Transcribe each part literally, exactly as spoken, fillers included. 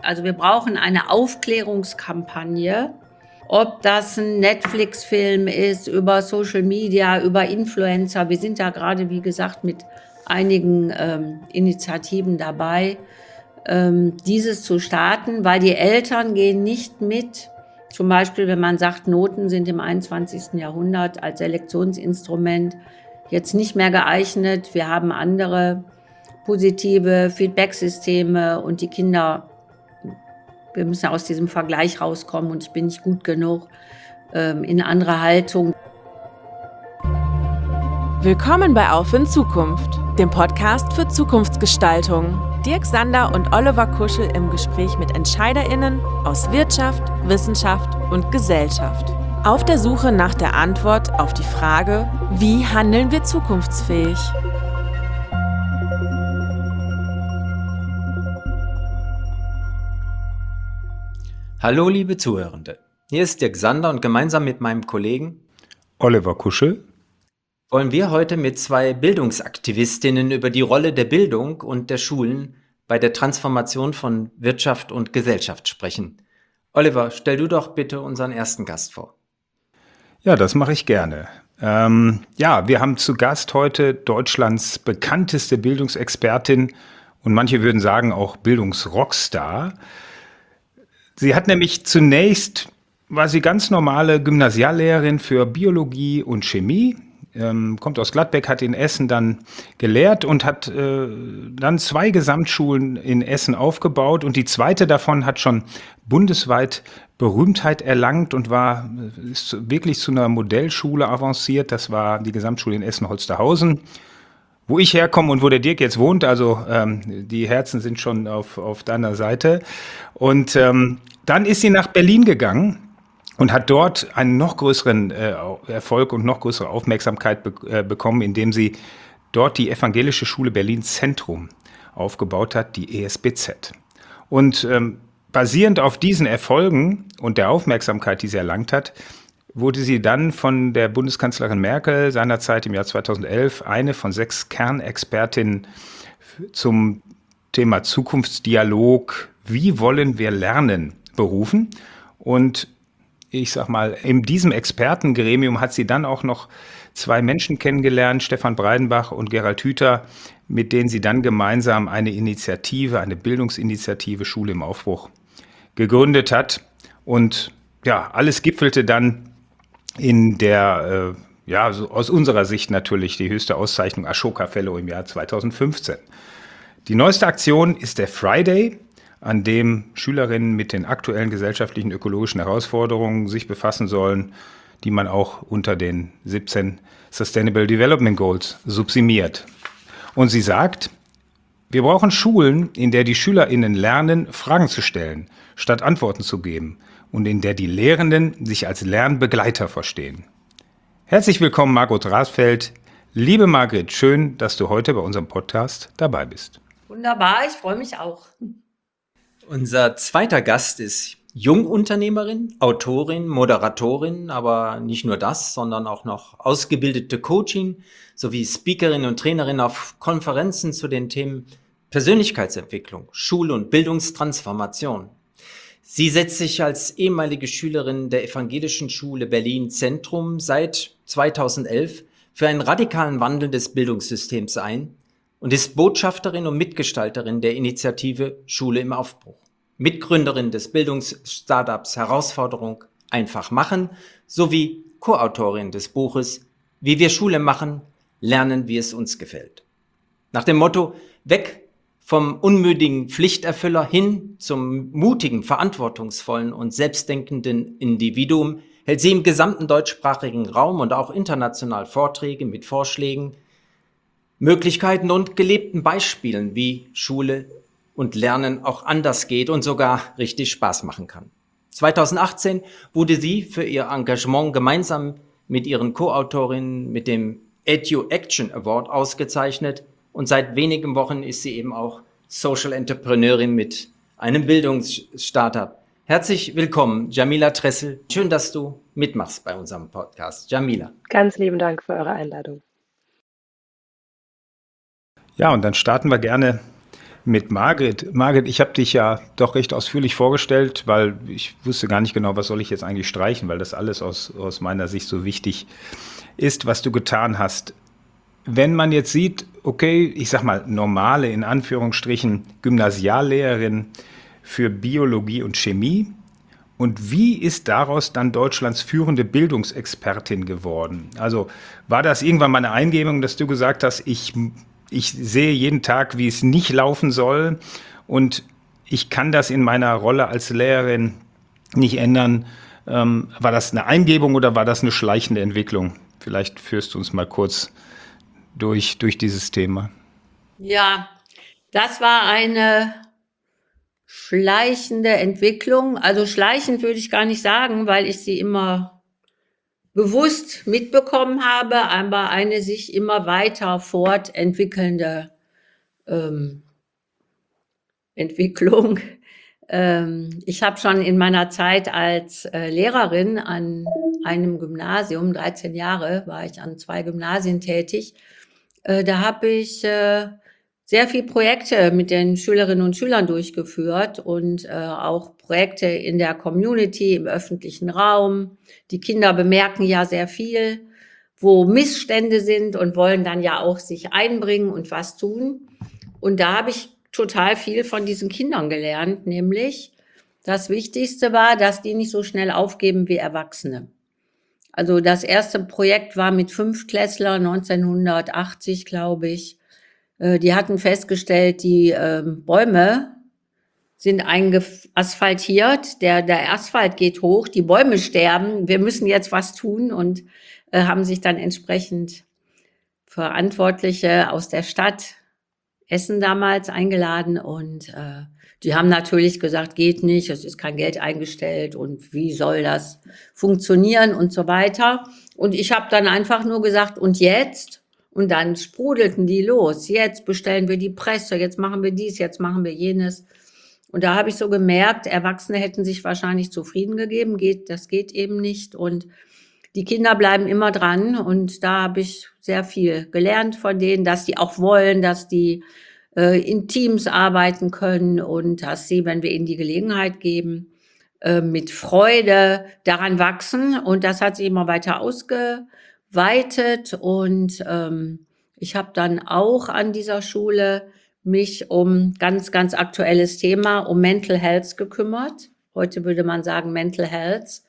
Also wir brauchen eine Aufklärungskampagne, ob das ein Netflix-Film ist, über Social Media, über Influencer. Wir sind da gerade, wie gesagt, mit einigen ähm, Initiativen dabei, ähm, dieses zu starten, weil die Eltern gehen nicht mit. Zum Beispiel, wenn man sagt, Noten sind im einundzwanzigsten Jahrhundert als Selektionsinstrument jetzt nicht mehr geeignet. Wir haben andere positive Feedback-Systeme und die Kinder, wir müssen aus diesem Vergleich rauskommen und ich bin nicht gut genug, ähm, in andere Haltung. Willkommen bei Auf in Zukunft, dem Podcast für Zukunftsgestaltung. Dirk Sander und Oliver Kuschel im Gespräch mit EntscheiderInnen aus Wirtschaft, Wissenschaft und Gesellschaft. Auf der Suche nach der Antwort auf die Frage, wie handeln wir zukunftsfähig? Hallo liebe Zuhörende, hier ist Dirk Sander und gemeinsam mit meinem Kollegen Oliver Kuschel wollen wir heute mit zwei Bildungsaktivistinnen über die Rolle der Bildung und der Schulen bei der Transformation von Wirtschaft und Gesellschaft sprechen. Oliver, stell du doch bitte unseren ersten Gast vor. Ja, das mache ich gerne. Ähm, ja, wir haben zu Gast heute Deutschlands bekannteste Bildungsexpertin und manche würden sagen auch Bildungsrockstar. Sie hat nämlich zunächst, war sie ganz normale Gymnasiallehrerin für Biologie und Chemie, ähm, kommt aus Gladbeck, hat in Essen dann gelehrt und hat äh, dann zwei Gesamtschulen in Essen aufgebaut und die zweite davon hat schon bundesweit Berühmtheit erlangt und war ist wirklich zu einer Modellschule avanciert. Das war die Gesamtschule in Essen-Holsterhausen, wo ich herkomme und wo der Dirk jetzt wohnt. Also ähm, die Herzen sind schon auf, auf deiner Seite. Und ähm, dann ist sie nach Berlin gegangen und hat dort einen noch größeren äh, Erfolg und noch größere Aufmerksamkeit be- äh, bekommen, indem sie dort die Evangelische Schule Berlin Zentrum aufgebaut hat, die E S B Z. Und ähm, basierend auf diesen Erfolgen und der Aufmerksamkeit, die sie erlangt hat, wurde sie dann von der Bundeskanzlerin Merkel seinerzeit im Jahr zweitausendelf eine von sechs Kernexpertinnen zum Thema Zukunftsdialog, wie wollen wir lernen, berufen. Und ich sag mal, in diesem Expertengremium hat sie dann auch noch zwei Menschen kennengelernt, Stefan Breidenbach und Gerald Hüther, mit denen sie dann gemeinsam eine Initiative, eine Bildungsinitiative Schule im Aufbruch gegründet hat. Und ja, alles gipfelte dann in der, äh, ja, so aus unserer Sicht natürlich die höchste Auszeichnung Ashoka Fellow im Jahr zweitausendfünfzehn. Die neueste Aktion ist der Friday, an dem Schülerinnen mit den aktuellen gesellschaftlichen ökologischen Herausforderungen sich befassen sollen, die man auch unter den siebzehn Sustainable Development Goals subsumiert. Und sie sagt, wir brauchen Schulen, in der die SchülerInnen lernen, Fragen zu stellen, statt Antworten zu geben und in der die Lehrenden sich als Lernbegleiter verstehen. Herzlich willkommen, Margot Rasfeld. Liebe Margret, schön, dass du heute bei unserem Podcast dabei bist. Wunderbar, ich freue mich auch. Unser zweiter Gast ist Jungunternehmerin, Autorin, Moderatorin, aber nicht nur das, sondern auch noch ausgebildete Coachin sowie Speakerin und Trainerin auf Konferenzen zu den Themen Persönlichkeitsentwicklung, Schule und Bildungstransformation. Sie setzt sich als ehemalige Schülerin der Evangelischen Schule Berlin Zentrum seit zweitausendelf für einen radikalen Wandel des Bildungssystems ein und ist Botschafterin und Mitgestalterin der Initiative Schule im Aufbruch, Mitgründerin des Bildungsstartups Herausforderung einfach machen sowie Co-Autorin des Buches Wie wir Schule machen, lernen, wie es uns gefällt. Nach dem Motto weg vom unmütigen Pflichterfüller hin zum mutigen, verantwortungsvollen und selbstdenkenden Individuum hält sie im gesamten deutschsprachigen Raum und auch international Vorträge mit Vorschlägen, Möglichkeiten und gelebten Beispielen, wie Schule und Lernen auch anders geht und sogar richtig Spaß machen kann. zweitausendachtzehn wurde sie für ihr Engagement gemeinsam mit ihren Co-Autorinnen mit dem Edu Action Award ausgezeichnet und seit wenigen Wochen ist sie eben auch Social Entrepreneurin mit einem Bildungsstartup. Herzlich willkommen, Jamila Tressel. Schön, dass du mitmachst bei unserem Podcast. Jamila. Ganz lieben Dank für eure Einladung. Ja, und dann starten wir gerne mit Margret. Margret, ich habe dich ja doch recht ausführlich vorgestellt, weil ich wusste gar nicht genau, was soll ich jetzt eigentlich streichen, weil das alles aus, aus meiner Sicht so wichtig ist, was du getan hast. Wenn man jetzt sieht, okay, ich sag mal, normale, in Anführungsstrichen, Gymnasiallehrerin für Biologie und Chemie, und wie ist daraus dann Deutschlands führende Bildungsexpertin geworden? Also war das irgendwann mal eine Eingebung, dass du gesagt hast, ich, ich sehe jeden Tag, wie es nicht laufen soll und ich kann das in meiner Rolle als Lehrerin nicht ändern? Ähm, war das eine Eingebung oder war das eine schleichende Entwicklung? Vielleicht führst du uns mal kurz durch, durch dieses Thema. Ja, das war eine schleichende Entwicklung. Also schleichend würde ich gar nicht sagen, weil ich sie immer bewusst mitbekommen habe, aber eine sich immer weiter fortentwickelnde ähm, Entwicklung. Ähm, ich habe schon in meiner Zeit als äh, Lehrerin an einem Gymnasium, dreizehn Jahre war ich an zwei Gymnasien tätig, äh, da habe ich äh, sehr viel Projekte mit den Schülerinnen und Schülern durchgeführt und äh, auch Projekte in der Community, im öffentlichen Raum. Die Kinder bemerken ja sehr viel, wo Missstände sind und wollen dann ja auch sich einbringen und was tun. Und da habe ich total viel von diesen Kindern gelernt, nämlich das Wichtigste war, dass die nicht so schnell aufgeben wie Erwachsene. Also das erste Projekt war mit Fünftklässler neunzehnhundertachtzig, glaube ich. Äh, Die hatten festgestellt, die ähm, Bäume sind eingeasphaltiert, der, der Asphalt geht hoch, die Bäume sterben, wir müssen jetzt was tun und äh, haben sich dann entsprechend Verantwortliche aus der Stadt Essen damals eingeladen und äh, die haben natürlich gesagt, geht nicht, es ist kein Geld eingestellt und wie soll das funktionieren und so weiter. Und ich habe dann einfach nur gesagt, und jetzt? Und dann sprudelten die los. Jetzt bestellen wir die Presse, jetzt machen wir dies, jetzt machen wir jenes. Und da habe ich so gemerkt, Erwachsene hätten sich wahrscheinlich zufrieden gegeben, geht, das geht eben nicht. Und die Kinder bleiben immer dran und da habe ich sehr viel gelernt von denen, dass die auch wollen, dass die äh, in Teams arbeiten können und dass sie, wenn wir ihnen die Gelegenheit geben, äh, mit Freude daran wachsen. Und das hat sich immer weiter ausgeweitet und ähm, ich habe dann auch an dieser Schule mich um ganz, ganz aktuelles Thema, um Mental Health gekümmert. Heute würde man sagen Mental Health.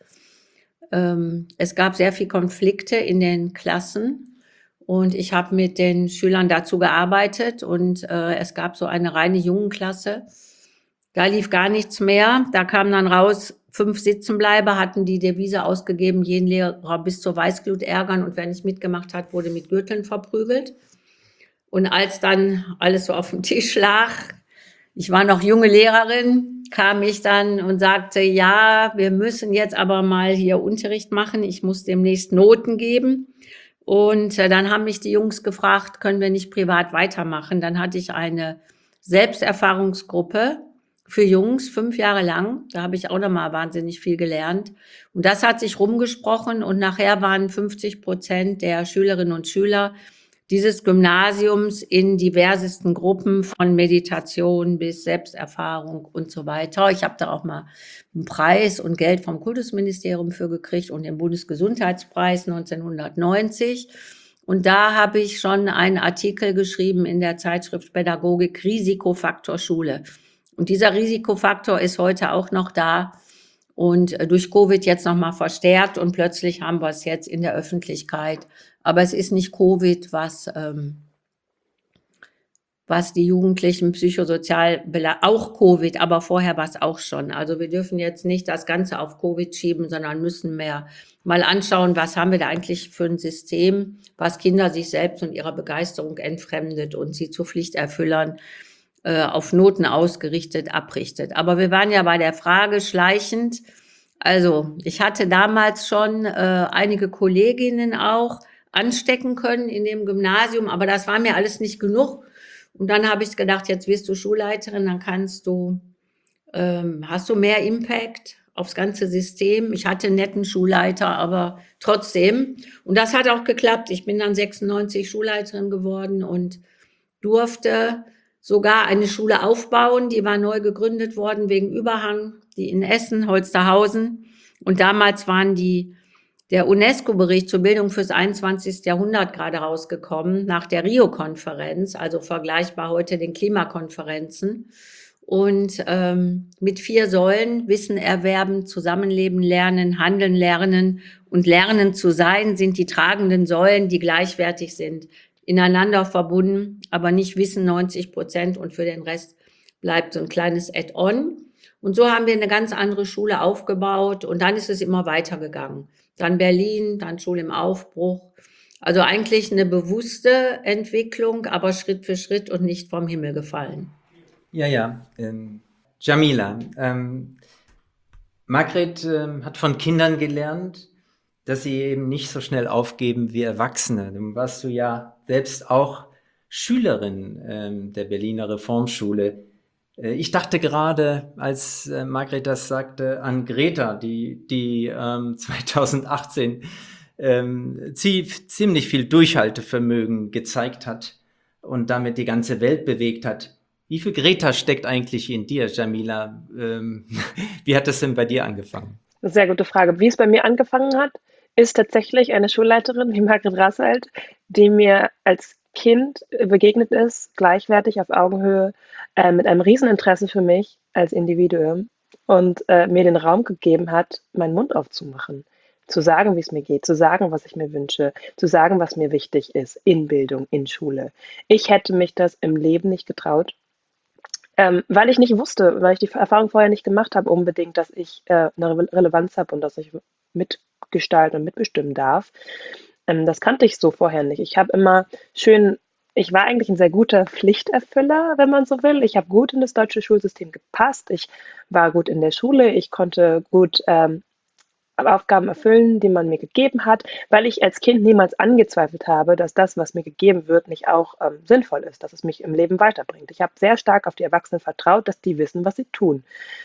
Ähm, es gab sehr viel Konflikte in den Klassen und ich habe mit den Schülern dazu gearbeitet und äh, es gab so eine reine Jungenklasse. Da lief gar nichts mehr. Da kam dann raus, fünf Sitzenbleiber hatten die Devise ausgegeben, jeden Lehrer bis zur Weißglut ärgern und wer nicht mitgemacht hat, wurde mit Gürteln verprügelt. Und als dann alles so auf dem Tisch lag, ich war noch junge Lehrerin, kam ich dann und sagte, ja, wir müssen jetzt aber mal hier Unterricht machen. Ich muss demnächst Noten geben. Und äh, dann haben mich die Jungs gefragt, können wir nicht privat weitermachen? Dann hatte ich eine Selbsterfahrungsgruppe für Jungs, fünf Jahre lang. Da habe ich auch nochmal wahnsinnig viel gelernt. Und das hat sich rumgesprochen und nachher waren fünfzig Prozent der Schülerinnen und Schüler dieses Gymnasiums in diversesten Gruppen von Meditation bis Selbsterfahrung und so weiter. Ich habe da auch mal einen Preis und Geld vom Kultusministerium für gekriegt und den Bundesgesundheitspreis neunzehnhundertneunzig. Und da habe ich schon einen Artikel geschrieben in der Zeitschrift Pädagogik, Risikofaktor Schule. Und dieser Risikofaktor ist heute auch noch da und durch Covid jetzt nochmal verstärkt und plötzlich haben wir es jetzt in der Öffentlichkeit. Aber es ist nicht Covid, was, ähm, was die Jugendlichen psychosozial, bela- auch Covid, aber vorher war es auch schon. Also wir dürfen jetzt nicht das Ganze auf Covid schieben, sondern müssen mehr mal anschauen, was haben wir da eigentlich für ein System, was Kinder sich selbst und ihrer Begeisterung entfremdet und sie zu Pflichterfüllern äh, auf Noten ausgerichtet abrichtet. Aber wir waren ja bei der Frage schleichend. Also ich hatte damals schon äh, einige Kolleginnen auch anstecken können in dem Gymnasium, aber das war mir alles nicht genug. Und dann habe ich gedacht, jetzt wirst du Schulleiterin, dann kannst du, ähm, hast du mehr Impact aufs ganze System. Ich hatte einen netten Schulleiter, aber trotzdem. Und das hat auch geklappt. Ich bin dann sechsundneunzig Schulleiterin geworden und durfte sogar eine Schule aufbauen, die war neu gegründet worden wegen Überhang, die in Essen, Holsterhausen. Und damals waren die, der UNESCO-Bericht zur Bildung fürs einundzwanzigste. Jahrhundert gerade rausgekommen, nach der Rio-Konferenz, also vergleichbar heute den Klimakonferenzen. Und ähm, mit vier Säulen: Wissen erwerben, Zusammenleben lernen, Handeln lernen und Lernen zu sein, sind die tragenden Säulen, die gleichwertig sind, ineinander verbunden, aber nicht Wissen neunzig Prozent und für den Rest bleibt so ein kleines Add-on. Und so haben wir eine ganz andere Schule aufgebaut und dann ist es immer weitergegangen. Dann Berlin, dann Schule im Aufbruch. Also eigentlich eine bewusste Entwicklung, aber Schritt für Schritt und nicht vom Himmel gefallen. Ja, ja. Ähm, Jamila, ähm, Margret ähm, hat von Kindern gelernt, dass sie eben nicht so schnell aufgeben wie Erwachsene. Nun warst du ja selbst auch Schülerin ähm, der Berliner Reformschule. Äh, ich dachte gerade, als äh, Margret das sagte, an Greta, die, die ähm, zweitausendachtzehn ähm, zie- ziemlich viel Durchhaltevermögen gezeigt hat und damit die ganze Welt bewegt hat. Wie viel Greta steckt eigentlich in dir, Jamila? Ähm, wie hat das denn bei dir angefangen? Sehr gute Frage. Wie es bei mir angefangen hat, ist tatsächlich eine Schulleiterin wie Margret Rasselt, die mir als Kind begegnet ist, gleichwertig auf Augenhöhe, äh, mit einem Rieseninteresse für mich als Individuum und äh, mir den Raum gegeben hat, meinen Mund aufzumachen, zu sagen, wie es mir geht, zu sagen, was ich mir wünsche, zu sagen, was mir wichtig ist in Bildung, in Schule. Ich hätte mich das im Leben nicht getraut. Ähm, weil ich nicht wusste, weil ich die Erfahrung vorher nicht gemacht habe, unbedingt, dass ich äh, eine Re Relevanz habe und dass ich mitgestalten und mitbestimmen darf. Ähm, das kannte ich so vorher nicht. Ich habe immer schön, ich war eigentlich ein sehr guter Pflichterfüller, wenn man so will. Ich habe gut in das deutsche Schulsystem gepasst. Ich war gut in der Schule. Ich konnte gut ähm, Aufgaben erfüllen, die man mir gegeben hat, weil ich als Kind niemals angezweifelt habe, dass das, was mir gegeben wird, nicht auch ähm, sinnvoll ist, dass es mich im Leben weiterbringt. Ich habe sehr stark auf die Erwachsenen vertraut, dass die wissen, was sie tun.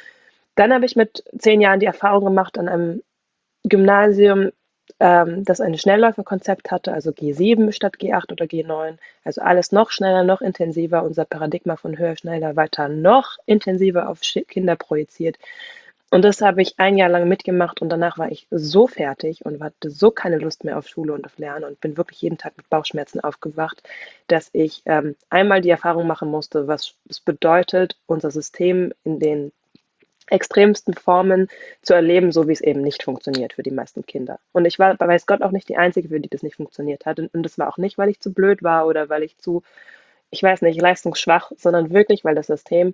Dann habe ich mit zehn Jahren die Erfahrung gemacht an einem Gymnasium, ähm, das ein Schnellläuferkonzept hatte, also G sieben statt G acht oder G neun, also alles noch schneller, noch intensiver, unser Paradigma von höher, schneller, weiter, noch intensiver auf Kinder projiziert. Und das habe ich ein Jahr lang mitgemacht und danach war ich so fertig und hatte so keine Lust mehr auf Schule und auf Lernen und bin wirklich jeden Tag mit Bauchschmerzen aufgewacht, dass ich ähm, einmal die Erfahrung machen musste, was es bedeutet, unser System in den extremsten Formen zu erleben, so wie es eben nicht funktioniert für die meisten Kinder. Und ich war, weiß Gott, auch nicht die Einzige, für die das nicht funktioniert hat. Und, und das war auch nicht, weil ich zu blöd war oder weil ich zu, ich weiß nicht, leistungsschwach, sondern wirklich, weil das System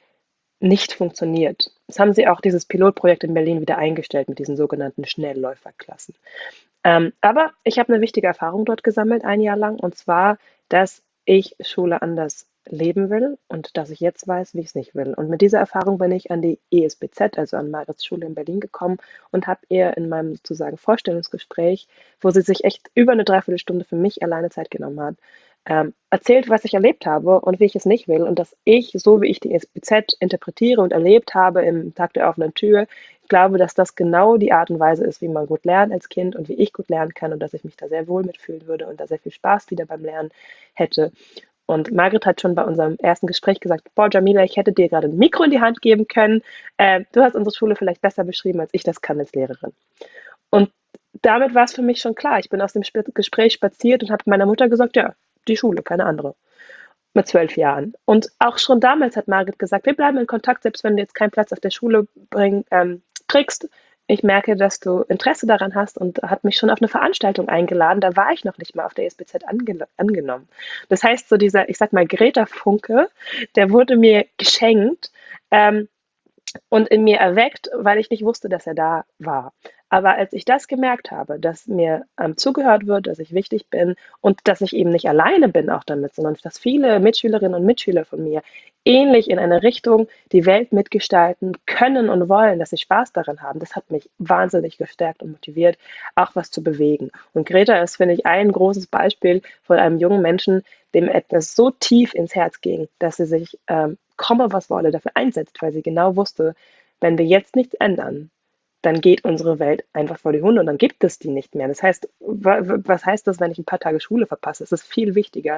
nicht funktioniert. Das haben sie auch dieses Pilotprojekt in Berlin wieder eingestellt mit diesen sogenannten Schnellläuferklassen. Ähm, aber ich habe eine wichtige Erfahrung dort gesammelt, ein Jahr lang, und zwar, dass ich Schule anders leben will und dass ich jetzt weiß, wie ich es nicht will. Und mit dieser Erfahrung bin ich an die E S B Z, also an Margrets Schule in Berlin gekommen und habe ihr in meinem sozusagen Vorstellungsgespräch, wo sie sich echt über eine Dreiviertelstunde für mich alleine Zeit genommen hat, ähm, erzählt, was ich erlebt habe und wie ich es nicht will und dass ich, so wie ich die E S B Z interpretiere und erlebt habe im Tag der offenen Tür, ich glaube, dass das genau die Art und Weise ist, wie man gut lernt als Kind und wie ich gut lernen kann und dass ich mich da sehr wohl mitfühlen würde und da sehr viel Spaß wieder beim Lernen hätte. Und Margret hat schon bei unserem ersten Gespräch gesagt, boah, Jamila, ich hätte dir gerade ein Mikro in die Hand geben können. Äh, du hast unsere Schule vielleicht besser beschrieben, als ich das kann als Lehrerin. Und damit war es für mich schon klar. Ich bin aus dem Gespräch spaziert und habe meiner Mutter gesagt, ja, die Schule, keine andere. Mit zwölf Jahren. Und auch schon damals hat Margret gesagt, wir bleiben in Kontakt, selbst wenn du jetzt keinen Platz auf der Schule bring, ähm, kriegst. Ich merke, dass du Interesse daran hast und hat mich schon auf eine Veranstaltung eingeladen. Da war ich noch nicht mal auf der E S B Z ange angenommen. Das heißt, so dieser, ich sag mal, Greta-Funke, der wurde mir geschenkt ähm, und in mir erweckt, weil ich nicht wusste, dass er da war. Aber als ich das gemerkt habe, dass mir ähm, zugehört wird, dass ich wichtig bin und dass ich eben nicht alleine bin auch damit, sondern dass viele Mitschülerinnen und Mitschüler von mir ähnlich in eine Richtung die Welt mitgestalten können und wollen, dass sie Spaß daran haben, das hat mich wahnsinnig gestärkt und motiviert, auch was zu bewegen. Und Greta ist, finde ich, ein großes Beispiel von einem jungen Menschen, dem etwas so tief ins Herz ging, dass sie sich, ähm, komme was wolle, dafür einsetzt, weil sie genau wusste, wenn wir jetzt nichts ändern, dann geht unsere Welt einfach vor die Hunde und dann gibt es die nicht mehr. Das heißt, was heißt das, wenn ich ein paar Tage Schule verpasse? Es ist viel wichtiger,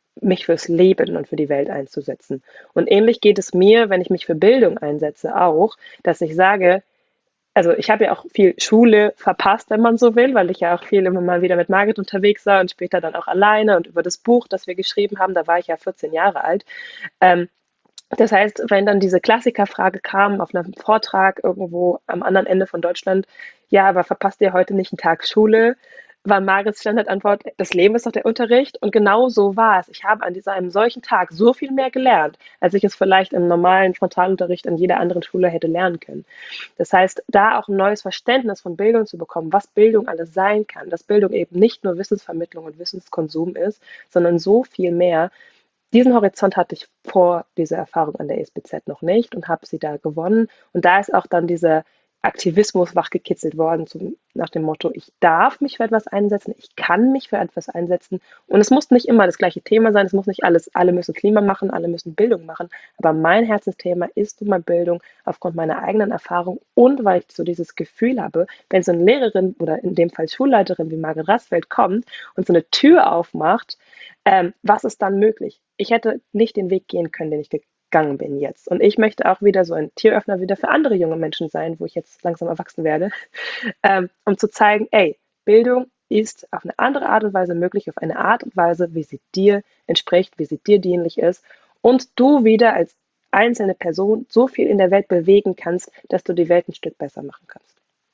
mich fürs Leben und für die Welt einzusetzen. Und ähnlich geht es mir, wenn ich mich für Bildung einsetze, auch, dass ich sage, also ich habe ja auch viel Schule verpasst, wenn man so will, weil ich ja auch viel immer mal wieder mit Margit unterwegs war und später dann auch alleine und über das Buch, das wir geschrieben haben, da war ich ja vierzehn Jahre alt. Ähm, das heißt, wenn dann diese Klassikerfrage kam auf einem Vortrag irgendwo am anderen Ende von Deutschland, ja, aber verpasst ihr heute nicht einen Tag Schule? War Margits Standardantwort, das Leben ist doch der Unterricht. Und genau so war es. Ich habe an dieser, einem solchen Tag so viel mehr gelernt, als ich es vielleicht im normalen Frontalunterricht an jeder anderen Schule hätte lernen können. Das heißt, da auch ein neues Verständnis von Bildung zu bekommen, was Bildung alles sein kann, dass Bildung eben nicht nur Wissensvermittlung und Wissenskonsum ist, sondern so viel mehr. Diesen Horizont hatte ich vor dieser Erfahrung an der E S B Z noch nicht und habe sie da gewonnen. Und da ist auch dann dieser Aktivismus wachgekitzelt worden, zum, nach dem Motto, ich darf mich für etwas einsetzen, ich kann mich für etwas einsetzen. Und es muss nicht immer das gleiche Thema sein, es muss nicht alles, alle müssen Klima machen, alle müssen Bildung machen. Aber mein Herzensthema ist nun mal Bildung aufgrund meiner eigenen Erfahrung und weil ich so dieses Gefühl habe, wenn so eine Lehrerin oder in dem Fall Schulleiterin wie Margit Rassfeld kommt und so eine Tür aufmacht, ähm, was ist dann möglich? Ich hätte nicht den Weg gehen können, den ich gegangen bin jetzt. Und ich möchte auch wieder so ein Türöffner wieder für andere junge Menschen sein, wo ich jetzt langsam erwachsen werde, ähm, um zu zeigen, ey, Bildung ist auf eine andere Art und Weise möglich, auf eine Art und Weise, wie sie dir entspricht, wie sie dir dienlich ist und du wieder als einzelne Person so viel in der Welt bewegen kannst, dass du die Welt ein Stück besser machen kannst.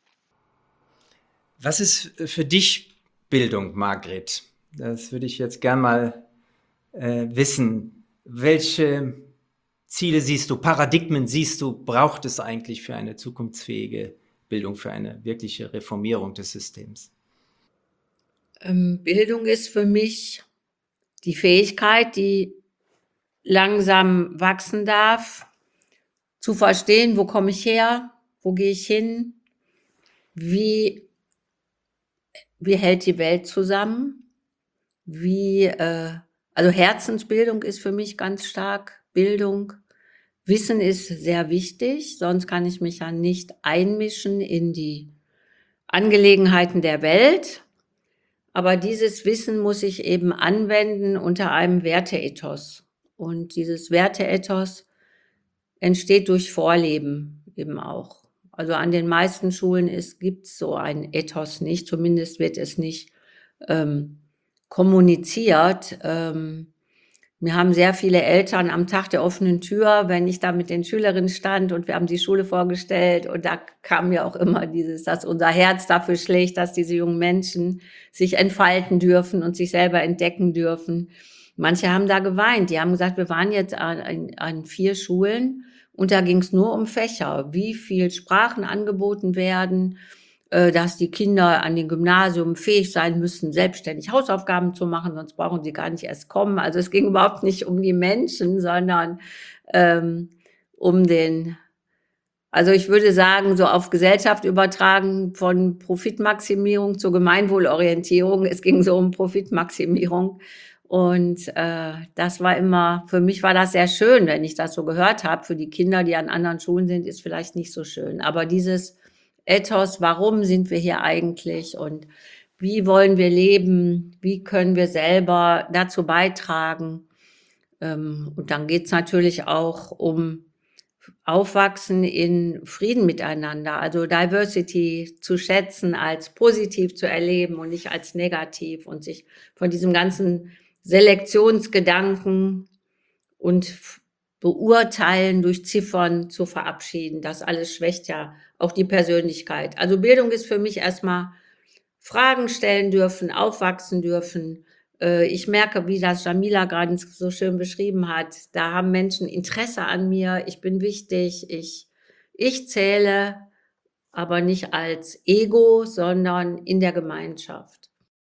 Was ist für dich Bildung, Margret? Das würde ich jetzt gern mal äh, wissen. Welche Ziele siehst du, Paradigmen siehst du, braucht es eigentlich für eine zukunftsfähige Bildung, für eine wirkliche Reformierung des Systems? Ähm, Bildung ist für mich die Fähigkeit, die langsam wachsen darf, zu verstehen, wo komme ich her, wo gehe ich hin, wie, wie hält die Welt zusammen, wie, äh, also Herzensbildung ist für mich ganz stark Bildung. Wissen ist sehr wichtig, sonst kann ich mich ja nicht einmischen in die Angelegenheiten der Welt. Aber dieses Wissen muss ich eben anwenden unter einem Werteethos. Und dieses Werteethos entsteht durch Vorleben eben auch. Also an den meisten Schulen gibt es so ein Ethos nicht, zumindest wird es nicht ähm, kommuniziert. Ähm, Mir haben sehr viele Eltern am Tag der offenen Tür, wenn ich da mit den Schülerinnen stand und wir haben die Schule vorgestellt und da kam ja auch immer dieses, dass unser Herz dafür schlägt, dass diese jungen Menschen sich entfalten dürfen und sich selber entdecken dürfen. Manche haben da geweint, die haben gesagt, wir waren jetzt an, an vier Schulen und da ging es nur um Fächer, wie viel Sprachen angeboten werden, dass die Kinder an den Gymnasium fähig sein müssen, selbstständig Hausaufgaben zu machen, sonst brauchen sie gar nicht erst kommen. Also es ging überhaupt nicht um die Menschen, sondern ähm, um den, also ich würde sagen, so auf Gesellschaft übertragen von Profitmaximierung zur Gemeinwohlorientierung. Es ging so um Profitmaximierung. Und äh, das war immer, für mich war das sehr schön, wenn ich das so gehört habe. Für die Kinder, die an anderen Schulen sind, ist vielleicht nicht so schön. Aber dieses Ethos, warum sind wir hier eigentlich und wie wollen wir leben, wie können wir selber dazu beitragen. Ähm, und dann geht es natürlich auch um Aufwachsen in Frieden miteinander, also Diversity zu schätzen, als positiv zu erleben und nicht als negativ und sich von diesem ganzen Selektionsgedanken und Beurteilen durch Ziffern zu verabschieden. Das alles schwächt ja auch die Persönlichkeit. Also Bildung ist für mich erstmal Fragen stellen dürfen, aufwachsen dürfen. Ich merke, wie das Jamila gerade so schön beschrieben hat. Da haben Menschen Interesse an mir. Ich bin wichtig. Ich, ich zähle, aber nicht als Ego, sondern in der Gemeinschaft.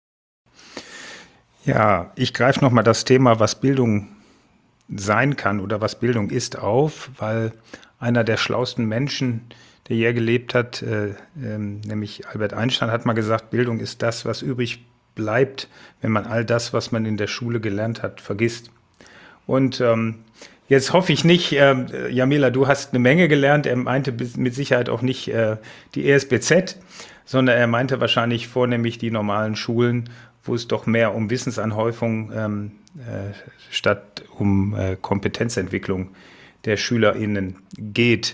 Ja, ich greife nochmal das Thema, was Bildung sein kann oder was Bildung ist, auf, weil einer der schlauesten Menschen, der je gelebt hat, äh, äh, nämlich Albert Einstein, hat mal gesagt, Bildung ist das, was übrig bleibt, wenn man all das, was man in der Schule gelernt hat, vergisst. Und ähm, jetzt hoffe ich nicht, äh, Jamila, du hast eine Menge gelernt. Er meinte mit Sicherheit auch nicht äh, die E S B Z, sondern er meinte wahrscheinlich vornehmlich die normalen Schulen, wo es doch mehr um Wissensanhäufung ähm, äh, statt um äh, Kompetenzentwicklung der SchülerInnen geht.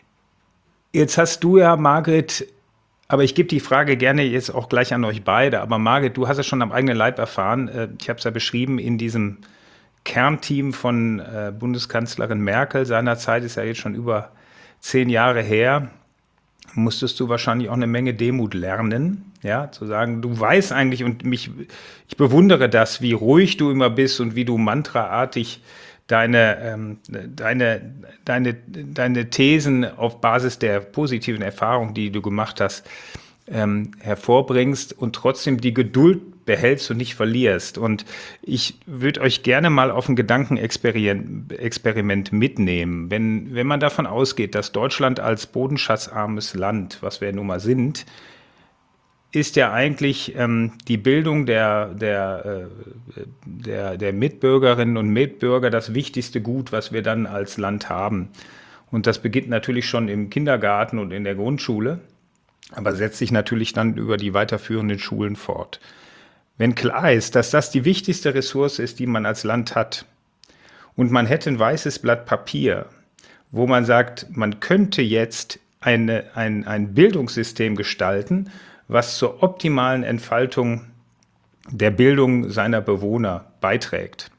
Jetzt hast du ja, Margret, aber ich gebe die Frage gerne jetzt auch gleich an euch beide, aber Margret, du hast es schon am eigenen Leib erfahren, äh, ich habe es ja beschrieben, in diesem Kernteam von äh, Bundeskanzlerin Merkel seinerzeit, ist ja jetzt schon über zehn Jahre her, musstest du wahrscheinlich auch eine Menge Demut lernen, ja, zu sagen, du weißt eigentlich, und mich, ich bewundere das, wie ruhig du immer bist und wie du mantraartig deine, ähm, deine, deine, deine Thesen auf Basis der positiven Erfahrung, die du gemacht hast, ähm, hervorbringst und trotzdem die Geduld behältst und nicht verlierst. Und ich würde euch gerne mal auf ein Gedankenexperiment Experiment mitnehmen. Wenn, wenn man davon ausgeht, dass Deutschland als bodenschatzarmes Land, was wir nun mal sind, ist ja eigentlich ähm, die Bildung der, der, äh, der, der Mitbürgerinnen und Mitbürger das wichtigste Gut, was wir dann als Land haben. Und das beginnt natürlich schon im Kindergarten und in der Grundschule, aber setzt sich natürlich dann über die weiterführenden Schulen fort. Wenn klar ist, dass das die wichtigste Ressource ist, die man als Land hat, und man hätte ein weißes Blatt Papier, wo man sagt, man könnte jetzt eine, ein, ein Bildungssystem gestalten, was zur optimalen Entfaltung der Bildung seiner Bewohner beiträgt.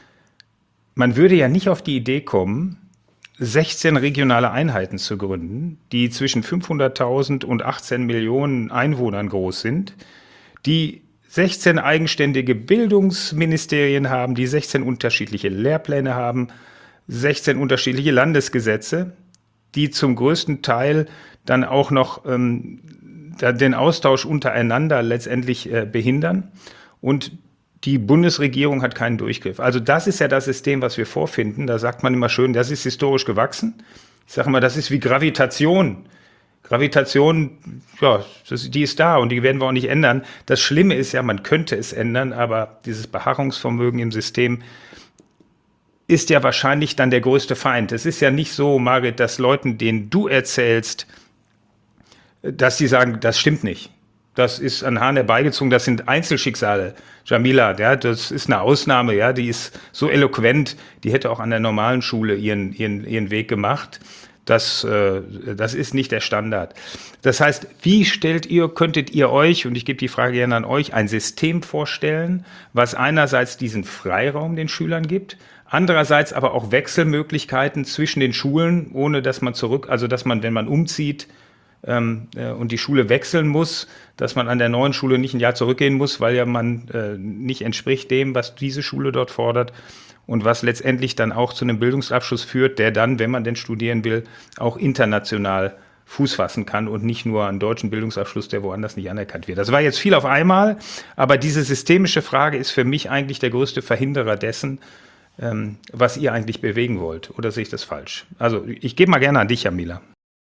Man würde ja nicht auf die Idee kommen, sechzehn regionale Einheiten zu gründen, die zwischen fünfhunderttausend und achtzehn Millionen Einwohnern groß sind, die sechzehn eigenständige Bildungsministerien haben, die sechzehn unterschiedliche Lehrpläne haben, sechzehn unterschiedliche Landesgesetze, die zum größten Teil dann auch noch ähm, den Austausch untereinander letztendlich äh, behindern, und die Bundesregierung hat keinen Durchgriff. Also das ist ja das System, was wir vorfinden. Da sagt man immer schön, das ist historisch gewachsen. Ich sage immer, das ist wie Gravitation. Gravitation, ja, das, die ist da und die werden wir auch nicht ändern. Das Schlimme ist ja, man könnte es ändern, aber dieses Beharrungsvermögen im System ist ja wahrscheinlich dann der größte Feind. Es ist ja nicht so, Margret, dass Leuten, denen du erzählst, dass sie sagen, das stimmt nicht. Das ist an Haaren herbeigezogen, das sind Einzelschicksale. Jamila, ja, das ist eine Ausnahme, ja, die ist so eloquent, die hätte auch an der normalen Schule ihren, ihren, ihren Weg gemacht. Das, äh, das ist nicht der Standard. Das heißt, wie stellt ihr, könntet ihr euch, und ich gebe die Frage gerne an euch, ein System vorstellen, was einerseits diesen Freiraum den Schülern gibt, andererseits aber auch Wechselmöglichkeiten zwischen den Schulen, ohne dass man zurück, also dass man, wenn man umzieht, ähm, äh, und die Schule wechseln muss, dass man an der neuen Schule nicht ein Jahr zurückgehen muss, weil ja man äh, nicht entspricht dem, was diese Schule dort fordert, und was letztendlich dann auch zu einem Bildungsabschluss führt, der dann, wenn man denn studieren will, auch international Fuß fassen kann und nicht nur einen deutschen Bildungsabschluss, der woanders nicht anerkannt wird. Das war jetzt viel auf einmal, aber diese systemische Frage ist für mich eigentlich der größte Verhinderer dessen, ähm, was ihr eigentlich bewegen wollt. Oder sehe ich das falsch? Also ich gebe mal gerne an dich, Jamila.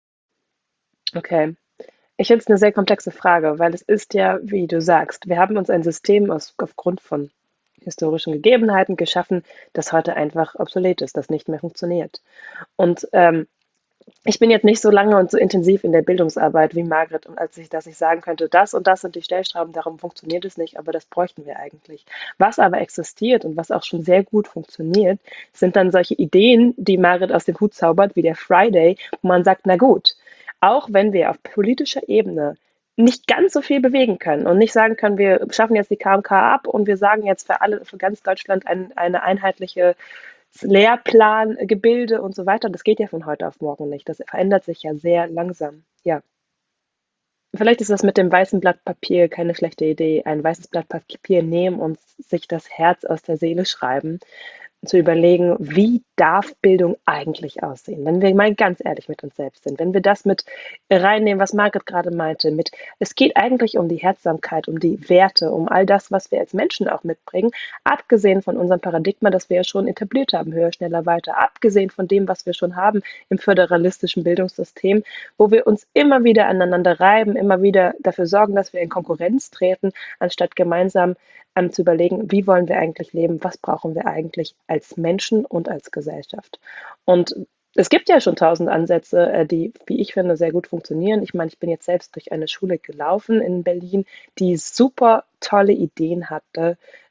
Okay. Ich finde es eine sehr komplexe Frage, weil es ist ja, wie du sagst, wir haben uns ein System aus, aufgrund von historischen Gegebenheiten geschaffen, das heute einfach obsolet ist, das nicht mehr funktioniert. Und ähm, ich bin jetzt nicht so lange und so intensiv in der Bildungsarbeit wie Margret, und als ich, dass ich sagen könnte, das und das sind die Stellschrauben, darum funktioniert es nicht, aber das bräuchten wir eigentlich. Was aber existiert und was auch schon sehr gut funktioniert, sind dann solche Ideen, die Margret aus dem Hut zaubert, wie der Friday, wo man sagt, na gut, auch wenn wir auf politischer Ebene nicht ganz so viel bewegen können und nicht sagen können, wir schaffen jetzt die K M K ab und wir sagen jetzt für alle, für ganz Deutschland ein, eine einheitliche Lehrplan, Gebilde und so weiter. Das geht ja von heute auf morgen nicht. Das verändert sich ja sehr langsam. Ja. Vielleicht ist das mit dem weißen Blatt Papier keine schlechte Idee. Ein weißes Blatt Papier nehmen und sich das Herz aus der Seele schreiben, zu überlegen, wie darf Bildung eigentlich aussehen? Wenn wir mal ganz ehrlich mit uns selbst sind, wenn wir das mit reinnehmen, was Margret gerade meinte, mit, es geht eigentlich um die Herzsamkeit, um die Werte, um all das, was wir als Menschen auch mitbringen, abgesehen von unserem Paradigma, das wir ja schon etabliert haben, höher, schneller, weiter, abgesehen von dem, was wir schon haben im föderalistischen Bildungssystem, wo wir uns immer wieder aneinander reiben, immer wieder dafür sorgen, dass wir in Konkurrenz treten, anstatt gemeinsam ähm, zu überlegen, wie wollen wir eigentlich leben, was brauchen wir eigentlich als Menschen und als Gesellschaft. Und es gibt ja schon tausend Ansätze, äh, die, wie ich finde, sehr gut funktionieren. Ich meine, ich bin jetzt selbst durch eine Schule gelaufen in Berlin, die super tolle Ideen hatte,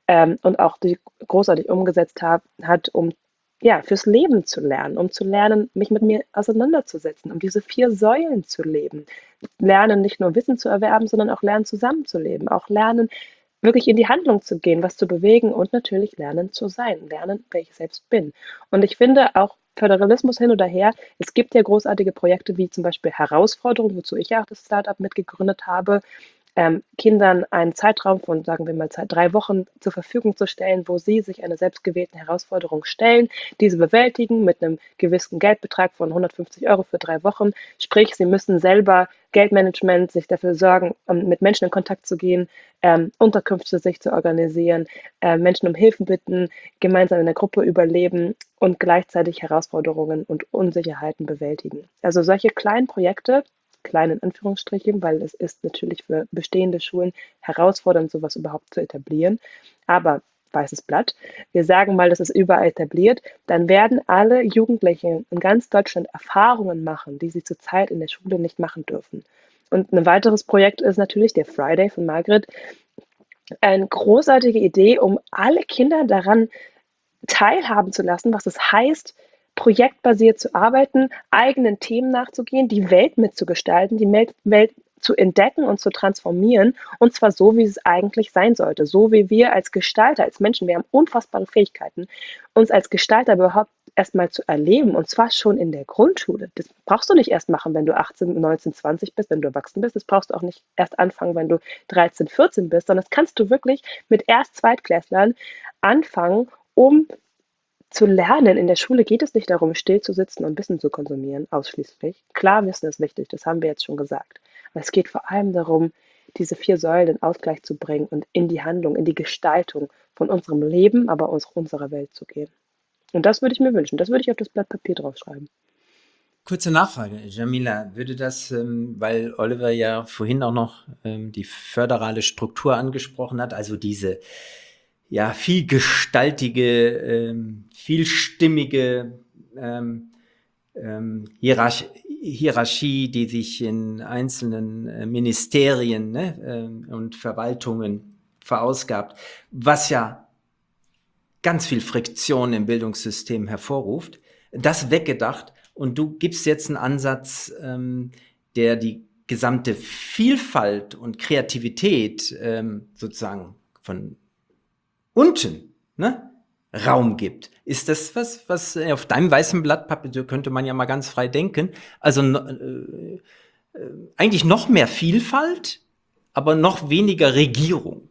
ähm, und auch die großartig umgesetzt hab, hat, um ja, fürs Leben zu lernen, um zu lernen, mich mit mir auseinanderzusetzen, um diese vier Säulen zu leben. Lernen, nicht nur Wissen zu erwerben, sondern auch lernen, zusammenzuleben. Auch lernen, wirklich in die Handlung zu gehen, was zu bewegen und natürlich lernen zu sein, lernen, wer ich selbst bin. Und ich finde auch Föderalismus hin oder her, es gibt ja großartige Projekte wie zum Beispiel Herausforderung, wozu ich ja auch das Startup mitgegründet habe, ähm, Kindern einen Zeitraum von, sagen wir mal, Zeit, drei Wochen zur Verfügung zu stellen, wo sie sich einer selbstgewählten Herausforderung stellen, diese bewältigen mit einem gewissen Geldbetrag von hundertfünfzig Euro für drei Wochen. Sprich, sie müssen selber Geldmanagement, sich dafür sorgen, um mit Menschen in Kontakt zu gehen, ähm, Unterkünfte sich zu organisieren, äh, Menschen um Hilfen bitten, gemeinsam in der Gruppe überleben und gleichzeitig Herausforderungen und Unsicherheiten bewältigen. Also solche kleinen Projekte, klein in Anführungsstrichen, weil es ist natürlich für bestehende Schulen herausfordernd, sowas überhaupt zu etablieren. Aber weißes Blatt, wir sagen mal, das ist überall etabliert, dann werden alle Jugendlichen in ganz Deutschland Erfahrungen machen, die sie zurzeit in der Schule nicht machen dürfen. Und ein weiteres Projekt ist natürlich der Friday von Margret. Eine großartige Idee, um alle Kinder daran teilhaben zu lassen, was es heißt, projektbasiert zu arbeiten, eigenen Themen nachzugehen, die Welt mitzugestalten, die Welt zu entdecken und zu transformieren, und zwar so, wie es eigentlich sein sollte, so wie wir als Gestalter, als Menschen, wir haben unfassbare Fähigkeiten, uns als Gestalter überhaupt erstmal zu erleben, und zwar schon in der Grundschule. Das brauchst du nicht erst machen, wenn du achtzehn, neunzehn, zwanzig bist, wenn du erwachsen bist, das brauchst du auch nicht erst anfangen, wenn du dreizehn, vierzehn bist, sondern das kannst du wirklich mit Erst-Zweitklässlern anfangen, um zu lernen. In der Schule geht es nicht darum, still zu sitzen und Wissen zu konsumieren, ausschließlich. Klar, Wissen ist wichtig, das haben wir jetzt schon gesagt. Aber es geht vor allem darum, diese vier Säulen in Ausgleich zu bringen und in die Handlung, in die Gestaltung von unserem Leben, aber auch unserer Welt zu gehen. Und das würde ich mir wünschen. Das würde ich auf das Blatt Papier draufschreiben. Kurze Nachfrage, Jamila, würde das, ähm, weil Oliver ja vorhin auch noch ähm, die föderale Struktur angesprochen hat, also diese ja, vielgestaltige, ähm, vielstimmige ähm, ähm, Hierarch Hierarchie, die sich in einzelnen äh, Ministerien ne, ähm, und Verwaltungen verausgabt, was ja ganz viel Friktion im Bildungssystem hervorruft, das weggedacht, und du gibst jetzt einen Ansatz, ähm, der die gesamte Vielfalt und Kreativität ähm, sozusagen von unten ne, Raum gibt. Ist das was, was auf deinem weißen Blatt Papier, könnte man ja mal ganz frei denken, also äh, äh, eigentlich noch mehr Vielfalt, aber noch weniger Regierung?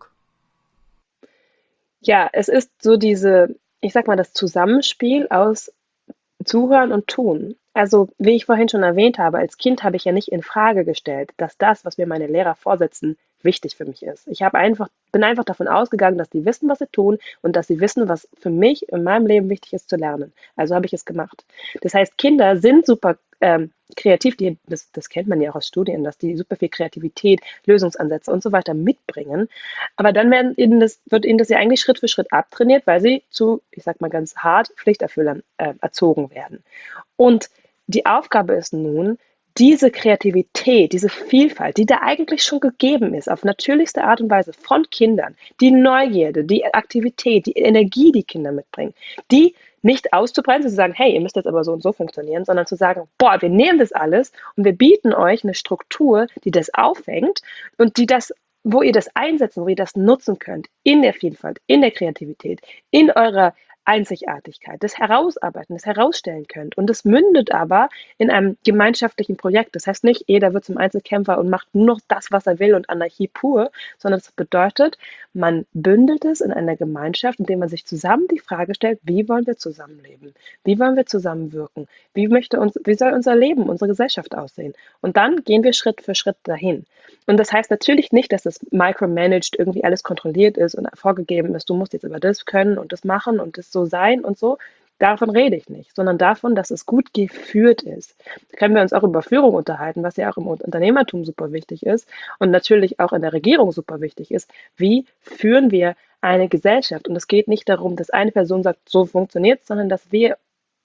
Ja, es ist so diese, ich sag mal, das Zusammenspiel aus Zuhören und Tun. Also, wie ich vorhin schon erwähnt habe, als Kind habe ich ja nicht in Frage gestellt, dass das, was mir meine Lehrer vorsetzen, wichtig für mich ist. Ich habe einfach, bin einfach davon ausgegangen, dass die wissen, was sie tun, und dass sie wissen, was für mich in meinem Leben wichtig ist zu lernen. Also habe ich es gemacht. Das heißt, Kinder sind super ähm, kreativ, die, das, das kennt man ja auch aus Studien, dass die super viel Kreativität, Lösungsansätze und so weiter mitbringen. Aber dann werden ihnen das, wird ihnen das ja eigentlich Schritt für Schritt abtrainiert, weil sie zu, ich sag mal ganz hart, Pflichterfüllern äh, erzogen werden. Und die Aufgabe ist nun, diese Kreativität, diese Vielfalt, die da eigentlich schon gegeben ist, auf natürlichste Art und Weise von Kindern, die Neugierde, die Aktivität, die Energie, die Kinder mitbringen, die nicht auszubremsen, zu sagen, hey, ihr müsst jetzt aber so und so funktionieren, sondern zu sagen, boah, wir nehmen das alles und wir bieten euch eine Struktur, die das auffängt und die das, wo ihr das einsetzen, wo ihr das nutzen könnt, in der Vielfalt, in der Kreativität, in eurer Einzigartigkeit, das Herausarbeiten, das herausstellen könnt. Und das mündet aber in einem gemeinschaftlichen Projekt. Das heißt nicht, jeder wird zum Einzelkämpfer und macht nur noch das, was er will und Anarchie pur, sondern das bedeutet, man bündelt es in einer Gemeinschaft, indem man sich zusammen die Frage stellt, wie wollen wir zusammenleben? Wie wollen wir zusammenwirken? Wie möchte uns, wie soll unser Leben, unsere Gesellschaft aussehen? Und dann gehen wir Schritt für Schritt dahin. Und das heißt natürlich nicht, dass das micromanaged irgendwie alles kontrolliert ist und vorgegeben ist, du musst jetzt aber das können und das machen und das so sein und so. Davon rede ich nicht, sondern davon, dass es gut geführt ist. Da können wir uns auch über Führung unterhalten, was ja auch im Unternehmertum super wichtig ist und natürlich auch in der Regierung super wichtig ist. Wie führen wir eine Gesellschaft? Und es geht nicht darum, dass eine Person sagt, so funktioniert es, sondern dass wir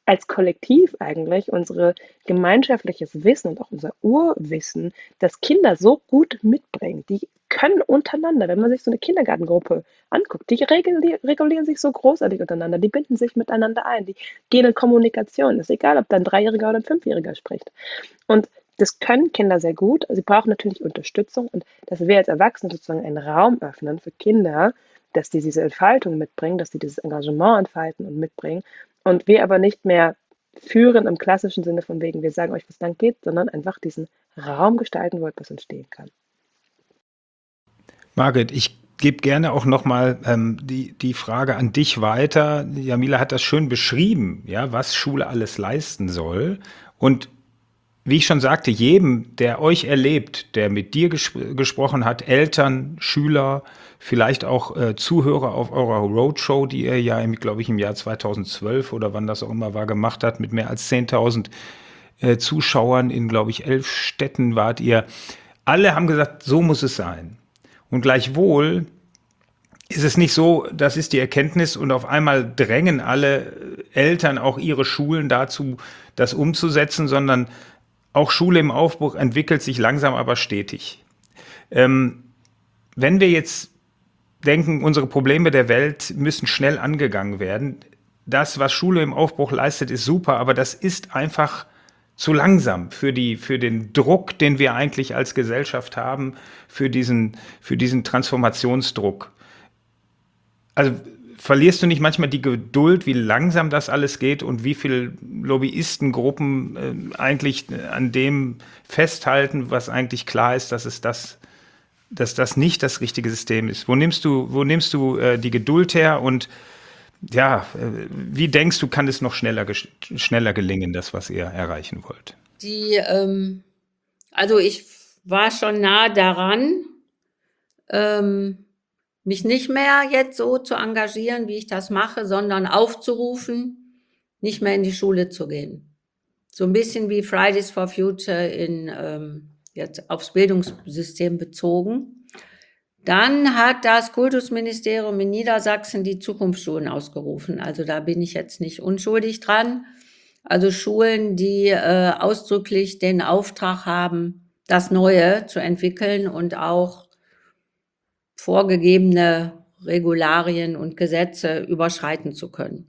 als Kollektiv eigentlich unsere gemeinschaftliches Wissen und auch unser Urwissen, das Kinder so gut mitbringen. Die können untereinander, wenn man sich so eine Kindergartengruppe anguckt, die reguli regulieren sich so großartig untereinander, die binden sich miteinander ein, die gehen in Kommunikation. Ist egal, ob da ein Dreijähriger oder ein Fünfjähriger spricht. Und das können Kinder sehr gut. Sie brauchen natürlich Unterstützung und dass wir als Erwachsene sozusagen einen Raum öffnen für Kinder, dass die diese Entfaltung mitbringen, dass die dieses Engagement entfalten und mitbringen und wir aber nicht mehr führen im klassischen Sinne von wegen, wir sagen euch, was lang geht, sondern einfach diesen Raum gestalten, wo etwas entstehen kann. Margret, ich gebe gerne auch nochmal ähm, die, die Frage an dich weiter. Jamila hat das schön beschrieben, ja, was Schule alles leisten soll. Und wie ich schon sagte, jedem, der euch erlebt, der mit dir ges- gesprochen hat, Eltern, Schüler, vielleicht auch äh, Zuhörer auf eurer Roadshow, die ihr ja, glaube ich, im Jahr zweitausendzwölf oder wann das auch immer war, gemacht hat, mit mehr als zehntausend äh, Zuschauern in, glaube ich, elf Städten wart ihr. Alle haben gesagt, so muss es sein. Und gleichwohl ist es nicht so, das ist die Erkenntnis und auf einmal drängen alle Eltern auch ihre Schulen dazu, das umzusetzen, sondern auch Schule im Aufbruch entwickelt sich langsam, aber stetig. Ähm, wenn wir jetzt denken, unsere Probleme der Welt müssen schnell angegangen werden, das, was Schule im Aufbruch leistet, ist super, aber das ist einfach zu langsam für die, für den Druck, den wir eigentlich als Gesellschaft haben, für diesen, für diesen Transformationsdruck. Also verlierst du nicht manchmal die Geduld, wie langsam das alles geht und wie viele Lobbyistengruppen äh, eigentlich an dem festhalten, was eigentlich klar ist, dass es das, dass das nicht das richtige System ist? Wo nimmst du, wo nimmst du äh, die Geduld her und ja, äh, wie denkst du, kann es noch schneller, ges- schneller gelingen, das, was ihr erreichen wollt? Die, ähm, also ich war schon nah daran, ähm, mich nicht mehr jetzt so zu engagieren, wie ich das mache, sondern aufzurufen, nicht mehr in die Schule zu gehen. So ein bisschen wie Fridays for Future in, ähm, jetzt aufs Bildungssystem bezogen. Dann hat das Kultusministerium in Niedersachsen die Zukunftsschulen ausgerufen. Also da bin ich jetzt nicht unschuldig dran. Also Schulen, die äh, ausdrücklich den Auftrag haben, das Neue zu entwickeln und auch vorgegebene Regularien und Gesetze überschreiten zu können.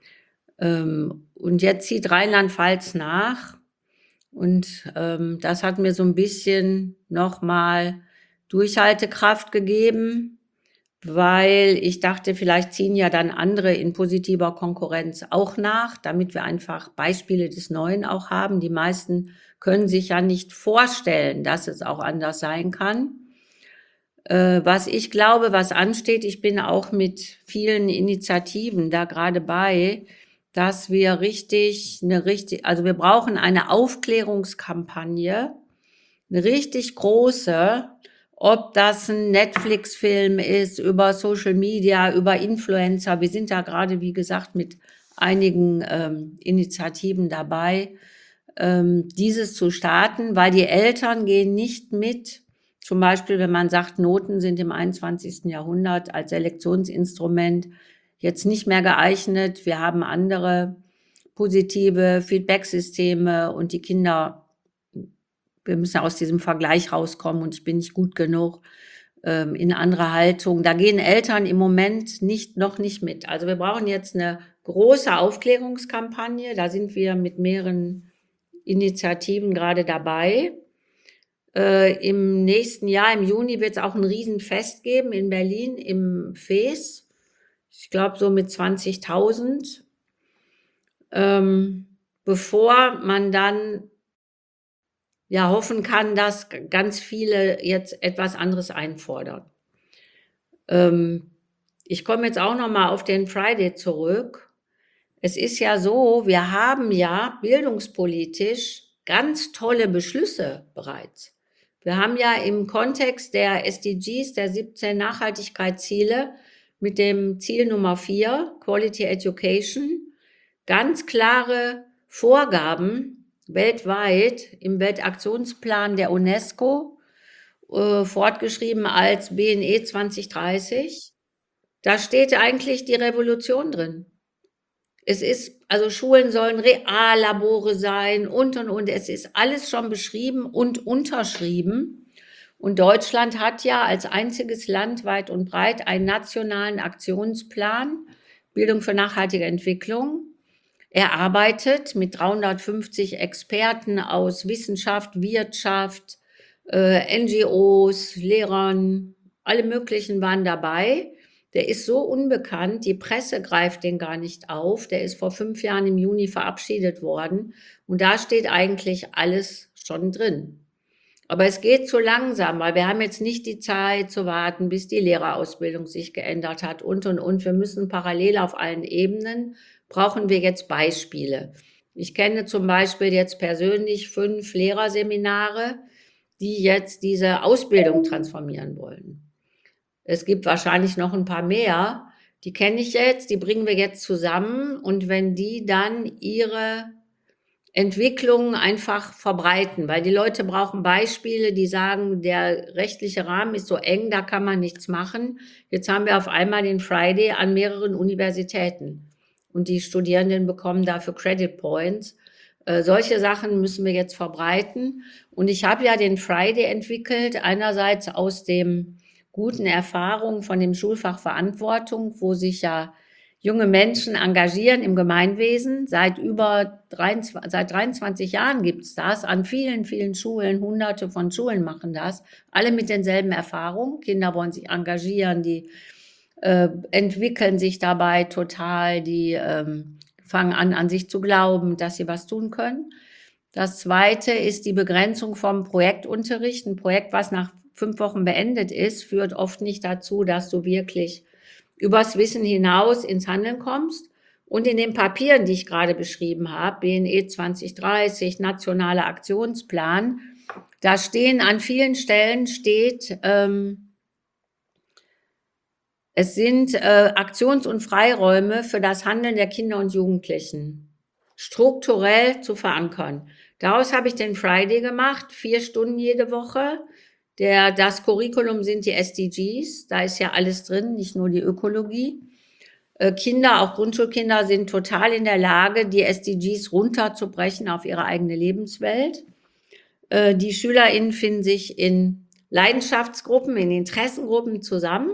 Ähm, und jetzt zieht Rheinland-Pfalz nach und ähm, das hat mir so ein bisschen nochmal Durchhaltekraft gegeben, weil ich dachte, vielleicht ziehen ja dann andere in positiver Konkurrenz auch nach, damit wir einfach Beispiele des Neuen auch haben. Die meisten können sich ja nicht vorstellen, dass es auch anders sein kann. Äh, was ich glaube, was ansteht, ich bin auch mit vielen Initiativen da gerade bei, dass wir richtig, eine richtig, also wir brauchen eine Aufklärungskampagne, eine richtig große, ob das ein Netflix-Film ist, über Social Media, über Influencer. Wir sind da gerade, wie gesagt, mit einigen ähm, Initiativen dabei, ähm, dieses zu starten, weil die Eltern gehen nicht mit. Zum Beispiel, wenn man sagt, Noten sind im einundzwanzigsten Jahrhundert als Selektionsinstrument jetzt nicht mehr geeignet. Wir haben andere positive Feedbacksysteme und die Kinder, wir müssen aus diesem Vergleich rauskommen und ich bin nicht gut genug, ähm, in andere Haltung. Da gehen Eltern im Moment nicht, noch nicht mit. Also wir brauchen jetzt eine große Aufklärungskampagne. Da sind wir mit mehreren Initiativen gerade dabei. Äh, Im nächsten Jahr, im Juni, wird es auch ein Riesenfest geben in Berlin im F E S. Ich glaube, so mit zwanzigtausend. Ähm, bevor man dann ja hoffen kann, dass g- ganz viele jetzt etwas anderes einfordern. Ähm, ich komme jetzt auch noch mal auf den Friday zurück. Es ist ja so, wir haben ja bildungspolitisch ganz tolle Beschlüsse bereits. Wir haben ja im Kontext der S D Gs, der siebzehn Nachhaltigkeitsziele, mit dem Ziel Nummer vier, Quality Education, ganz klare Vorgaben weltweit im Weltaktionsplan der UNESCO, äh, fortgeschrieben als B N E zwanzig dreißig. Da steht eigentlich die Revolution drin. Es ist, also Schulen sollen Reallabore sein und, und, und. Es ist alles schon beschrieben und unterschrieben. Und Deutschland hat ja als einziges Land weit und breit einen nationalen Aktionsplan Bildung für nachhaltige Entwicklung erarbeitet mit dreihundertfünfzig Experten aus Wissenschaft, Wirtschaft, äh, N G Os, Lehrern, alle möglichen waren dabei. Der ist so unbekannt, die Presse greift den gar nicht auf. Der ist vor fünf Jahren im Juni verabschiedet worden und da steht eigentlich alles schon drin. Aber es geht zu langsam, weil wir haben jetzt nicht die Zeit zu warten, bis die Lehrerausbildung sich geändert hat und, und, und. Wir müssen parallel auf allen Ebenen, brauchen wir jetzt Beispiele. Ich kenne zum Beispiel jetzt persönlich fünf Lehrerseminare, die jetzt diese Ausbildung transformieren wollen. Es gibt wahrscheinlich noch ein paar mehr, die kenne ich jetzt, die bringen wir jetzt zusammen und wenn die dann ihre Entwicklungen einfach verbreiten, weil die Leute brauchen Beispiele, die sagen, der rechtliche Rahmen ist so eng, da kann man nichts machen. Jetzt haben wir auf einmal den Friday an mehreren Universitäten und die Studierenden bekommen dafür Credit Points. Äh, solche Sachen müssen wir jetzt verbreiten und ich habe ja den Friday entwickelt, einerseits aus dem guten Erfahrungen von dem Schulfach Verantwortung, wo sich ja junge Menschen engagieren im Gemeinwesen. Seit über dreiundzwanzig, seit dreiundzwanzig Jahren gibt es das. An vielen, vielen Schulen, hunderte von Schulen machen das. Alle mit denselben Erfahrungen. Kinder wollen sich engagieren, die äh, entwickeln sich dabei total, die ähm, fangen an, an sich zu glauben, dass sie was tun können. Das Zweite ist die Begrenzung vom Projektunterricht. Ein Projekt, was nach fünf Wochen beendet ist, führt oft nicht dazu, dass du wirklich übers Wissen hinaus ins Handeln kommst. Und in den Papieren, die ich gerade beschrieben habe, B N E zwanzig dreißig, Nationaler Aktionsplan, da stehen an vielen Stellen, steht, ähm, es sind äh, Aktions- und Freiräume für das Handeln der Kinder und Jugendlichen strukturell zu verankern. Daraus habe ich den Friday gemacht, vier Stunden jede Woche. Der, das Curriculum sind die S D Gs, da ist ja alles drin, nicht nur die Ökologie. Äh, Kinder, auch Grundschulkinder, sind total in der Lage, die S D Gs runterzubrechen auf ihre eigene Lebenswelt. Äh, die SchülerInnen finden sich in Leidenschaftsgruppen, in Interessengruppen zusammen,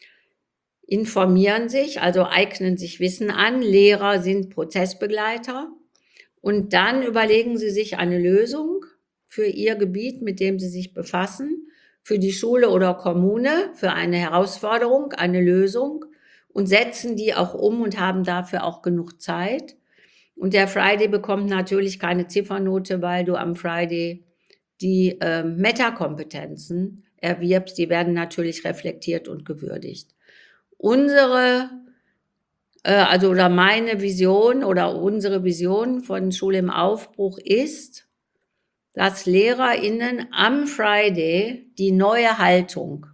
informieren sich, also eignen sich Wissen an. Lehrer sind Prozessbegleiter. Und dann überlegen sie sich eine Lösung für ihr Gebiet, mit dem sie sich befassen, für die Schule oder Kommune, für eine Herausforderung, eine Lösung und setzen die auch um und haben dafür auch genug Zeit. Und der Friday bekommt natürlich keine Ziffernote, weil du am Friday die äh, Metakompetenzen erwirbst. Die werden natürlich reflektiert und gewürdigt. Unsere, äh, also oder meine Vision oder unsere Vision von Schule im Aufbruch ist, dass LehrerInnen am Friday die neue Haltung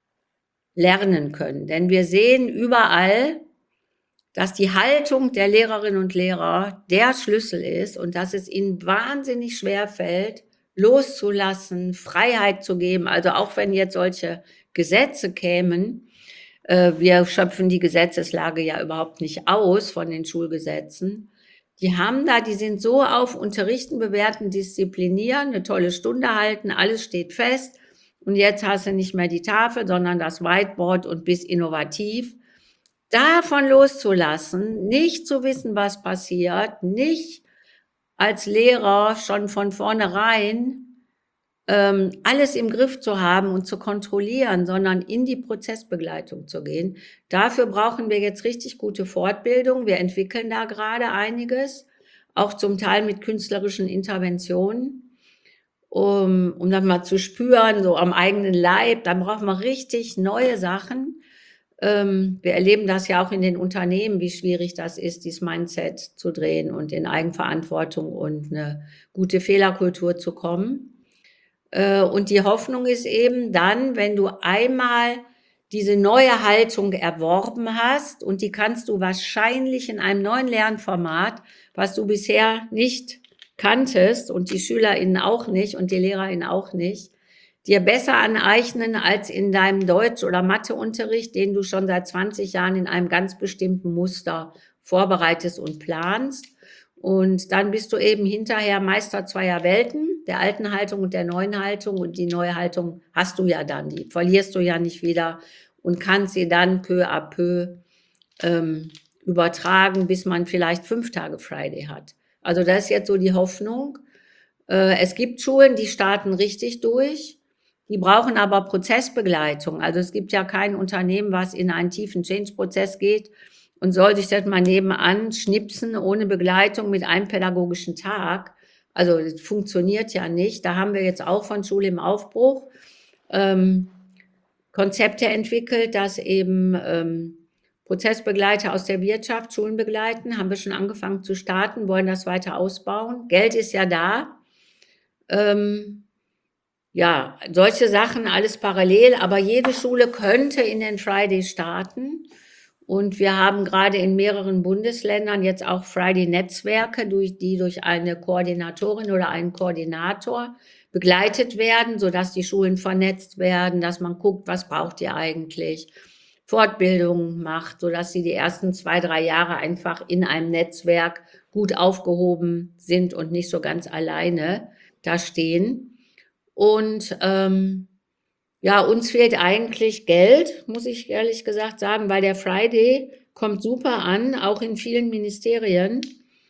lernen können. Denn wir sehen überall, dass die Haltung der Lehrerinnen und Lehrer der Schlüssel ist und dass es ihnen wahnsinnig schwer fällt, loszulassen, Freiheit zu geben. Also auch wenn jetzt solche Gesetze kämen, äh, wir schöpfen die Gesetzeslage ja überhaupt nicht aus von den Schulgesetzen. Die haben da, die sind so auf Unterrichten, Bewerten, Disziplinieren, eine tolle Stunde halten, alles steht fest. Und jetzt hast du nicht mehr die Tafel, sondern das Whiteboard und bist innovativ. Davon loszulassen, nicht zu wissen, was passiert, nicht als Lehrer schon von vornherein ähm, alles im Griff zu haben und zu kontrollieren, sondern in die Prozessbegleitung zu gehen. Dafür brauchen wir jetzt richtig gute Fortbildung. Wir entwickeln da gerade einiges, auch zum Teil mit künstlerischen Interventionen, um, um dann mal zu spüren, so am eigenen Leib. Dann brauchen wir richtig neue Sachen. Ähm, wir erleben das ja auch in den Unternehmen, wie schwierig das ist, dieses Mindset zu drehen und in Eigenverantwortung und eine gute Fehlerkultur zu kommen. Und die Hoffnung ist eben dann, wenn du einmal diese neue Haltung erworben hast und die kannst du wahrscheinlich in einem neuen Lernformat, was du bisher nicht kanntest und die SchülerInnen auch nicht und die LehrerInnen auch nicht, dir besser aneignen als in deinem Deutsch- oder Matheunterricht, den du schon seit zwanzig Jahren in einem ganz bestimmten Muster vorbereitest und planst. Und dann bist du eben hinterher Meister zweier Welten, der alten Haltung und der neuen Haltung. Und die neue Haltung hast du ja dann, die verlierst du ja nicht wieder und kannst sie dann peu à peu ähm, übertragen, bis man vielleicht fünf Tage Friday hat. Also das ist jetzt so die Hoffnung. Äh, es gibt Schulen, die starten richtig durch. Die brauchen aber Prozessbegleitung. Also es gibt ja kein Unternehmen, was in einen tiefen Change-Prozess geht und soll sich das mal nebenan schnipsen ohne Begleitung mit einem pädagogischen Tag. Also das funktioniert ja nicht. Da haben wir jetzt auch von Schule im Aufbruch ähm, Konzepte entwickelt, dass eben ähm, Prozessbegleiter aus der Wirtschaft Schulen begleiten. Haben wir schon angefangen zu starten, wollen das weiter ausbauen. Geld ist ja da. Ähm, ja, solche Sachen alles parallel, aber jede Schule könnte in den Friday starten. Und wir haben gerade in mehreren Bundesländern jetzt auch Friday-Netzwerke, durch, die durch eine Koordinatorin oder einen Koordinator begleitet werden, sodass die Schulen vernetzt werden, dass man guckt, was braucht ihr eigentlich, Fortbildungen macht, sodass sie die ersten zwei, drei Jahre einfach in einem Netzwerk gut aufgehoben sind und nicht so ganz alleine da stehen. Und ähm, ja, uns fehlt eigentlich Geld, muss ich ehrlich gesagt sagen, weil der Friday kommt super an, auch in vielen Ministerien.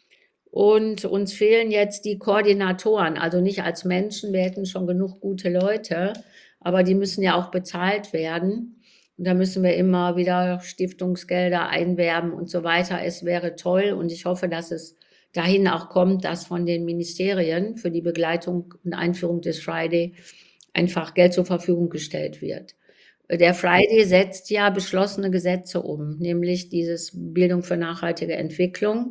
Und uns fehlen jetzt die Koordinatoren, also nicht als Menschen, wir hätten schon genug gute Leute, aber die müssen ja auch bezahlt werden. Und da müssen wir immer wieder Stiftungsgelder einwerben und so weiter. Es wäre toll und ich hoffe, dass es dahin auch kommt, dass von den Ministerien für die Begleitung und Einführung des Friday einfach Geld zur Verfügung gestellt wird. Der Friday setzt ja beschlossene Gesetze um, nämlich dieses Bildung für nachhaltige Entwicklung.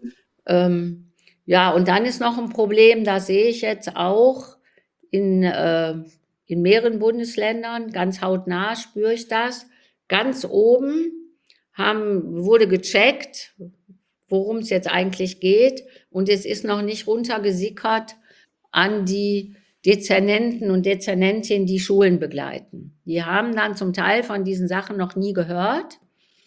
Ähm, ja, und dann ist noch ein Problem, da sehe ich jetzt auch in, äh, in mehreren Bundesländern, ganz hautnah spüre ich das. Ganz oben haben, wurde gecheckt, worum es jetzt eigentlich geht. Und es ist noch nicht runtergesickert an die Dezernenten und Dezernentinnen, die Schulen begleiten. Die haben dann zum Teil von diesen Sachen noch nie gehört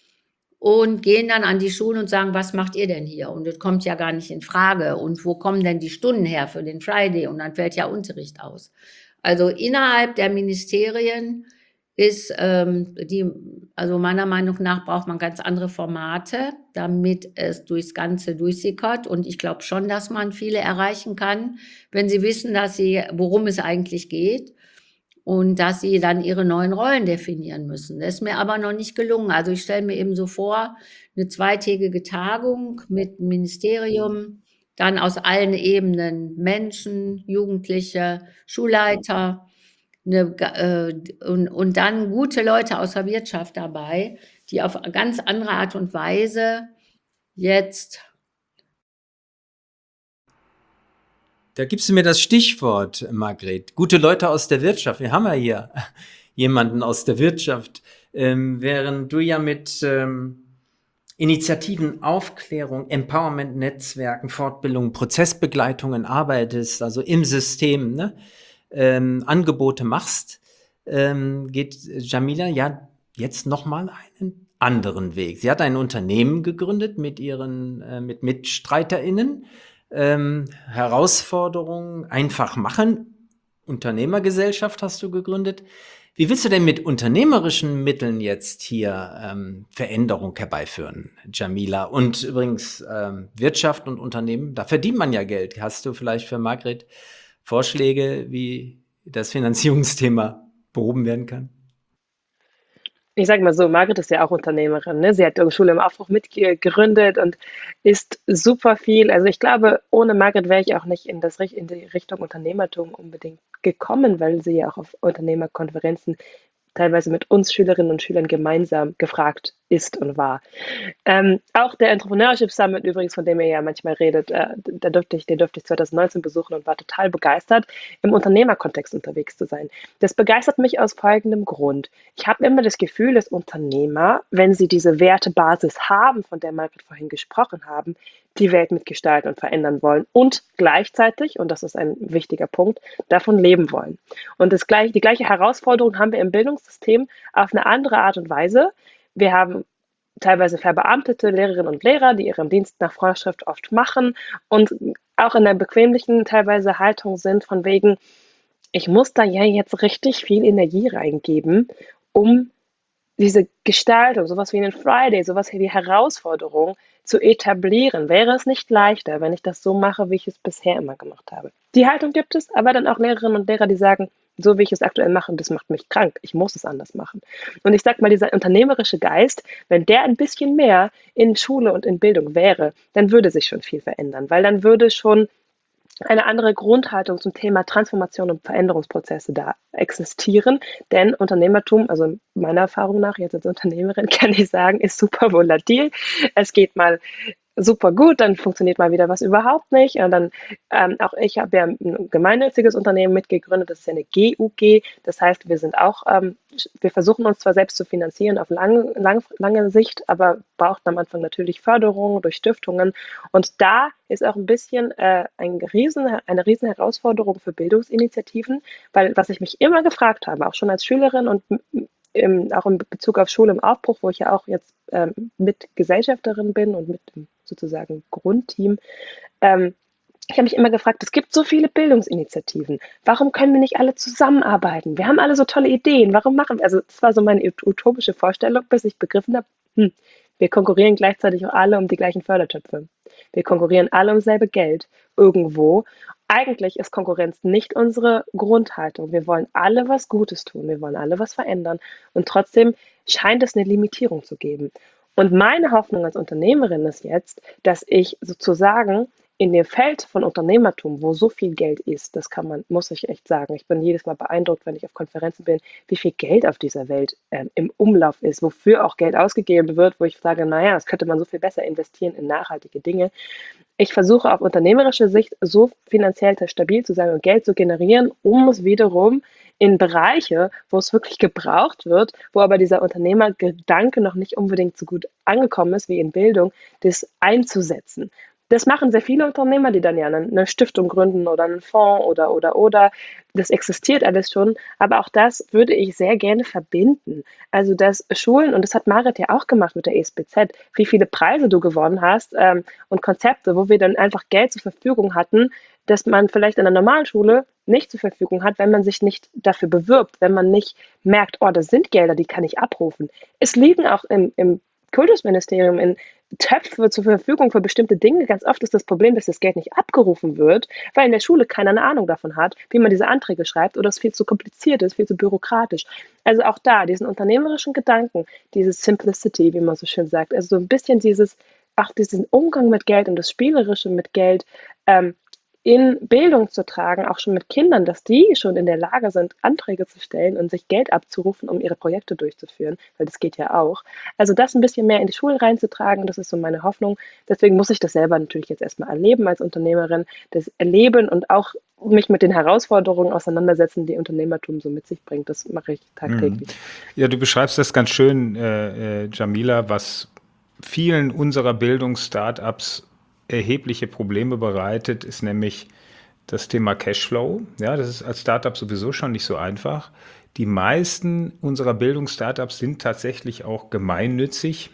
und gehen dann an die Schulen und sagen, was macht ihr denn hier? Und das kommt ja gar nicht in Frage. Und wo kommen denn die Stunden her für den Friday? Und dann fällt ja Unterricht aus. Also innerhalb der Ministerien ist ähm, die, also meiner Meinung nach braucht man ganz andere Formate, damit es durchs Ganze durchsickert. Und ich glaube schon, dass man viele erreichen kann, wenn sie wissen, dass sie, worum es eigentlich geht und dass sie dann ihre neuen Rollen definieren müssen. Das ist mir aber noch nicht gelungen. Also ich stelle mir eben so vor, eine zweitägige Tagung mit Ministerium, dann aus allen Ebenen Menschen, Jugendliche, Schulleiter, Eine, äh, und, und dann gute Leute aus der Wirtschaft dabei, die auf ganz andere Art und Weise jetzt. Da gibst du mir das Stichwort, Margret. Gute Leute aus der Wirtschaft. Wir haben ja hier jemanden aus der Wirtschaft, ähm, während du ja mit ähm, Initiativen, Aufklärung, Empowerment-Netzwerken, Fortbildung, Prozessbegleitungen arbeitest, also im System, ne? Ähm, Angebote machst, ähm, geht Jamila ja jetzt nochmal einen anderen Weg. Sie hat ein Unternehmen gegründet mit ihren äh, mit MitstreiterInnen. Ähm, Herausforderungen einfach machen. Unternehmergesellschaft hast du gegründet. Wie willst du denn mit unternehmerischen Mitteln jetzt hier ähm, Veränderung herbeiführen, Jamila? Und übrigens ähm, Wirtschaft und Unternehmen, da verdient man ja Geld. Hast du vielleicht für Margret Vorschläge, wie das Finanzierungsthema behoben werden kann? Ich sage mal so, Margret ist ja auch Unternehmerin, ne? Sie hat die Schule im Aufbruch mitgegründet und ist super viel. Also ich glaube, ohne Margret wäre ich auch nicht in, das, in die Richtung Unternehmertum unbedingt gekommen, weil sie ja auch auf Unternehmerkonferenzen teilweise mit uns Schülerinnen und Schülern gemeinsam gefragt ist und war. Ähm, auch der Entrepreneurship Summit übrigens, von dem ihr ja manchmal redet, äh, da durfte ich, den durfte ich zwanzig neunzehn besuchen und war total begeistert, im Unternehmerkontext unterwegs zu sein. Das begeistert mich aus folgendem Grund. Ich habe immer das Gefühl, dass Unternehmer, wenn sie diese Wertebasis haben, von der Margret vorhin gesprochen haben, die Welt mitgestalten und verändern wollen und gleichzeitig, und das ist ein wichtiger Punkt, davon leben wollen. Und das gleiche, die gleiche Herausforderung haben wir im Bildungssystem auf eine andere Art und Weise. Wir haben teilweise verbeamtete Lehrerinnen und Lehrer, die ihren Dienst nach Vorschrift oft machen und auch in der bequemlichen teilweise Haltung sind von wegen, ich muss da ja jetzt richtig viel Energie reingeben, um diese Gestaltung, sowas wie einen Friday, sowas wie die Herausforderung zu etablieren. Wäre es nicht leichter, wenn ich das so mache, wie ich es bisher immer gemacht habe? Die Haltung gibt es, aber dann auch Lehrerinnen und Lehrer, die sagen, so wie ich es aktuell mache, das macht mich krank, ich muss es anders machen. Und ich sag mal, dieser unternehmerische Geist, wenn der ein bisschen mehr in Schule und in Bildung wäre, dann würde sich schon viel verändern, weil dann würde schon eine andere Grundhaltung zum Thema Transformation und Veränderungsprozesse da existieren, denn Unternehmertum, also meiner Erfahrung nach, jetzt als Unternehmerin kann ich sagen, ist super volatil. Es geht mal super gut, dann funktioniert mal wieder was überhaupt nicht. Und dann ähm, auch ich habe ja ein gemeinnütziges Unternehmen mitgegründet, das ist ja eine G U G. Das heißt, wir sind auch, ähm, wir versuchen uns zwar selbst zu finanzieren auf lang, lang, lange Sicht, aber braucht am Anfang natürlich Förderung durch Stiftungen. Und da ist auch ein bisschen äh, ein riesen, eine riesen Herausforderung für Bildungsinitiativen, weil was ich mich immer gefragt habe, auch schon als Schülerin und im, auch in Bezug auf Schule im Aufbruch, wo ich ja auch jetzt ähm, mit Gesellschafterin bin und mit dem sozusagen Grundteam, ähm, ich habe mich immer gefragt, es gibt so viele Bildungsinitiativen, warum können wir nicht alle zusammenarbeiten? Wir haben alle so tolle Ideen, warum machen wir, also das war so meine utopische Vorstellung, bis ich begriffen habe, hm, wir konkurrieren gleichzeitig auch alle um die gleichen Fördertöpfe. Wir konkurrieren alle um selbe Geld irgendwo. Eigentlich ist Konkurrenz nicht unsere Grundhaltung. Wir wollen alle was Gutes tun, wir wollen alle was verändern und trotzdem scheint es eine Limitierung zu geben. Und meine Hoffnung als Unternehmerin ist jetzt, dass ich sozusagen in dem Feld von Unternehmertum, wo so viel Geld ist, das kann man, muss ich echt sagen, ich bin jedes Mal beeindruckt, wenn ich auf Konferenzen bin, wie viel Geld auf dieser Welt ähm, im Umlauf ist, wofür auch Geld ausgegeben wird, wo ich sage, naja, das könnte man so viel besser investieren in nachhaltige Dinge. Ich versuche auf unternehmerische Sicht so finanziell stabil zu sein und Geld zu generieren, um es wiederum in Bereiche, wo es wirklich gebraucht wird, wo aber dieser Unternehmergedanke noch nicht unbedingt so gut angekommen ist wie in Bildung, das einzusetzen. Das machen sehr viele Unternehmer, die dann ja eine, eine Stiftung gründen oder einen Fonds oder, oder, oder. Das existiert alles schon, aber auch das würde ich sehr gerne verbinden. Also dass Schulen, und das hat Marit ja auch gemacht mit der E S B Z, wie viele Preise du gewonnen hast ähm, und Konzepte, wo wir dann einfach Geld zur Verfügung hatten, dass man vielleicht in einer normalen Schule nicht zur Verfügung hat, wenn man sich nicht dafür bewirbt, wenn man nicht merkt, oh, das sind Gelder, die kann ich abrufen. Es liegen auch im, im Kultusministerium in Töpfe zur Verfügung für bestimmte Dinge. Ganz oft ist das Problem, dass das Geld nicht abgerufen wird, weil in der Schule keiner eine Ahnung davon hat, wie man diese Anträge schreibt oder es viel zu kompliziert ist, viel zu bürokratisch. Also auch da, diesen unternehmerischen Gedanken, dieses Simplicity, wie man so schön sagt, also so ein bisschen dieses, auch diesen Umgang mit Geld und das Spielerische mit Geld, ähm, in Bildung zu tragen, auch schon mit Kindern, dass die schon in der Lage sind, Anträge zu stellen und sich Geld abzurufen, um ihre Projekte durchzuführen, weil das geht ja auch. Also das ein bisschen mehr in die Schulen reinzutragen, das ist so meine Hoffnung. Deswegen muss ich das selber natürlich jetzt erstmal erleben als Unternehmerin, das erleben und auch mich mit den Herausforderungen auseinandersetzen, die Unternehmertum so mit sich bringt. Das mache ich tagtäglich. Ja, du beschreibst das ganz schön, äh, äh, Jamila, was vielen unserer Bildungs-Startups erhebliche Probleme bereitet, ist nämlich das Thema Cashflow. Ja, das ist als Startup sowieso schon nicht so einfach. Die meisten unserer Bildungs-Startups sind tatsächlich auch gemeinnützig,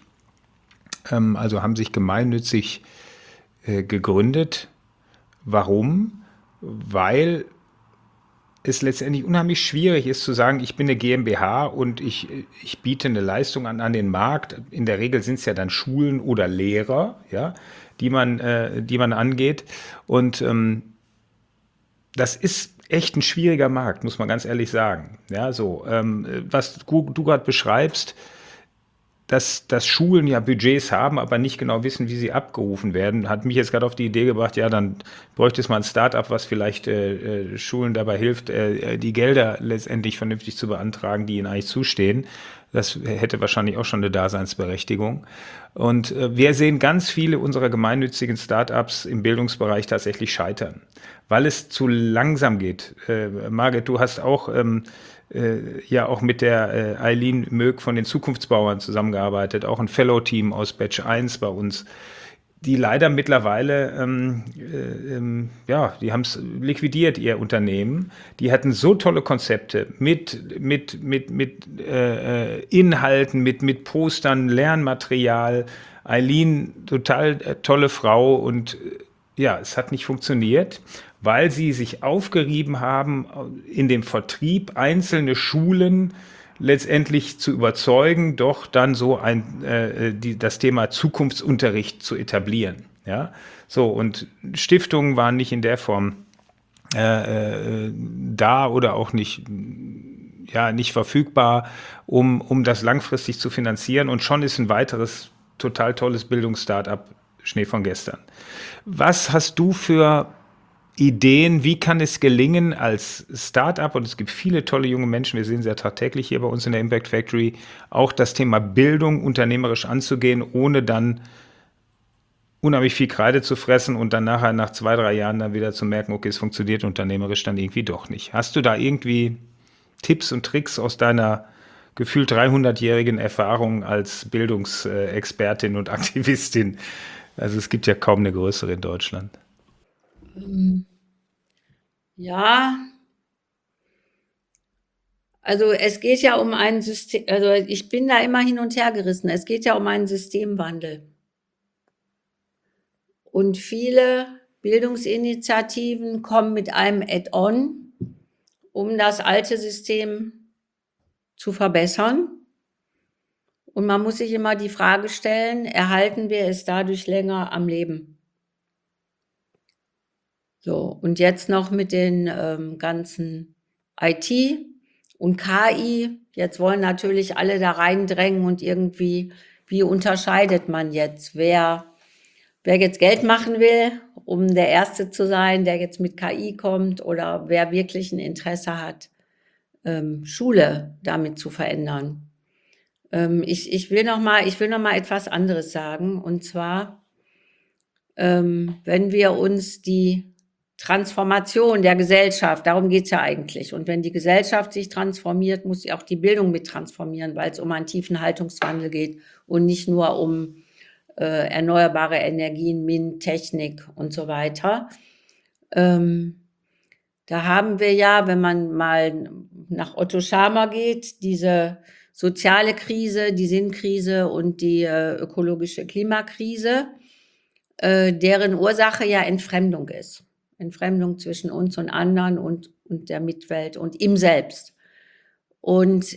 ähm, also haben sich gemeinnützig äh, gegründet. Warum? Weil es letztendlich unheimlich schwierig ist zu sagen, ich bin eine GmbH und ich, ich biete eine Leistung an, an den Markt. In der Regel sind es ja dann Schulen oder Lehrer, ja, die man, äh, die man angeht. Und ähm, das ist echt ein schwieriger Markt, muss man ganz ehrlich sagen. Ja, so, ähm, was du, du gerade beschreibst, dass, dass Schulen ja Budgets haben, aber nicht genau wissen, wie sie abgerufen werden, hat mich jetzt gerade auf die Idee gebracht, ja, dann bräuchte es mal ein Start-up, was vielleicht äh, Schulen dabei hilft, äh, die Gelder letztendlich vernünftig zu beantragen, die ihnen eigentlich zustehen. Das hätte wahrscheinlich auch schon eine Daseinsberechtigung. Und äh, wir sehen ganz viele unserer gemeinnützigen Start-ups im Bildungsbereich tatsächlich scheitern, weil es zu langsam geht. Äh, Margit, du hast auch ähm, äh, ja auch mit der äh, Eileen Möck von den Zukunftsbauern zusammengearbeitet, auch ein Fellow-Team aus Batch eins bei uns. die leider mittlerweile, ähm, äh, ähm, ja, die haben es liquidiert, ihr Unternehmen. Die hatten so tolle Konzepte mit, mit, mit, mit äh, Inhalten, mit, mit Postern, Lernmaterial. Eileen, total äh, tolle Frau und äh, ja, es hat nicht funktioniert, weil sie sich aufgerieben haben, in dem Vertrieb einzelne Schulen letztendlich zu überzeugen, doch dann so ein, äh, die, das Thema Zukunftsunterricht zu etablieren. Ja, so, und Stiftungen waren nicht in der Form äh, äh, da oder auch nicht, ja, nicht verfügbar, um, um das langfristig zu finanzieren. Und schon ist ein weiteres total tolles Bildungsstartup Schnee von gestern. Was hast du für Ideen, wie kann es gelingen als Startup, und es gibt viele tolle junge Menschen, wir sehen sie ja tagtäglich hier bei uns in der Impact Factory, auch das Thema Bildung unternehmerisch anzugehen, ohne dann unheimlich viel Kreide zu fressen und dann nachher nach zwei, drei Jahren dann wieder zu merken, okay, es funktioniert unternehmerisch dann irgendwie doch nicht. Hast du da irgendwie Tipps und Tricks aus deiner gefühlt dreihundertjährigen Erfahrung als Bildungsexpertin und Aktivistin? Also es gibt ja kaum eine größere in Deutschland. Ja, also es geht ja um ein System, also ich bin da immer hin und her gerissen. Es geht ja um einen Systemwandel. Und viele Bildungsinitiativen kommen mit einem Add-on, um das alte System zu verbessern. Und man muss sich immer die Frage stellen, erhalten wir es dadurch länger am Leben? So, und jetzt noch mit den ähm, ganzen I T und K I. Jetzt wollen natürlich alle da reindrängen und irgendwie, wie unterscheidet man jetzt, wer, wer jetzt Geld machen will, um der Erste zu sein, der jetzt mit K I kommt, oder wer wirklich ein Interesse hat, ähm, Schule damit zu verändern. Ähm, ich, ich will noch mal, ich will noch mal etwas anderes sagen, und zwar, ähm, wenn wir uns die Transformation der Gesellschaft, darum geht's ja eigentlich. Und wenn die Gesellschaft sich transformiert, muss sie auch die Bildung mit transformieren, weil es um einen tiefen Haltungswandel geht und nicht nur um äh, erneuerbare Energien, MINT-Technik und so weiter. Ähm, da haben wir ja, wenn man mal nach Otto Scharmer geht, diese soziale Krise, die Sinnkrise und die äh, ökologische Klimakrise, äh, deren Ursache ja Entfremdung ist. Entfremdung zwischen uns und anderen und, und der Mitwelt und ihm selbst. Und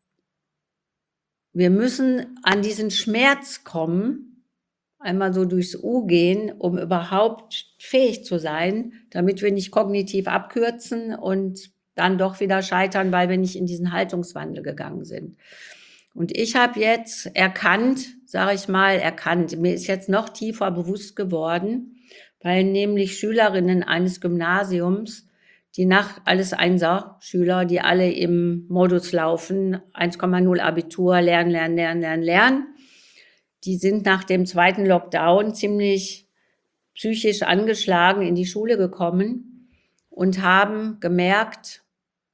wir müssen an diesen Schmerz kommen, einmal so durchs U gehen, um überhaupt fähig zu sein, damit wir nicht kognitiv abkürzen und dann doch wieder scheitern, weil wir nicht in diesen Haltungswandel gegangen sind. Und ich habe jetzt erkannt, sage ich mal, erkannt, mir ist jetzt noch tiefer bewusst geworden, weil nämlich Schülerinnen eines Gymnasiums, die nach alles Einser-Schüler, die alle im Modus laufen, eins Komma null Abitur, lernen, lernen, lernen, lernen, lernen, die sind nach dem zweiten Lockdown ziemlich psychisch angeschlagen in die Schule gekommen und haben gemerkt,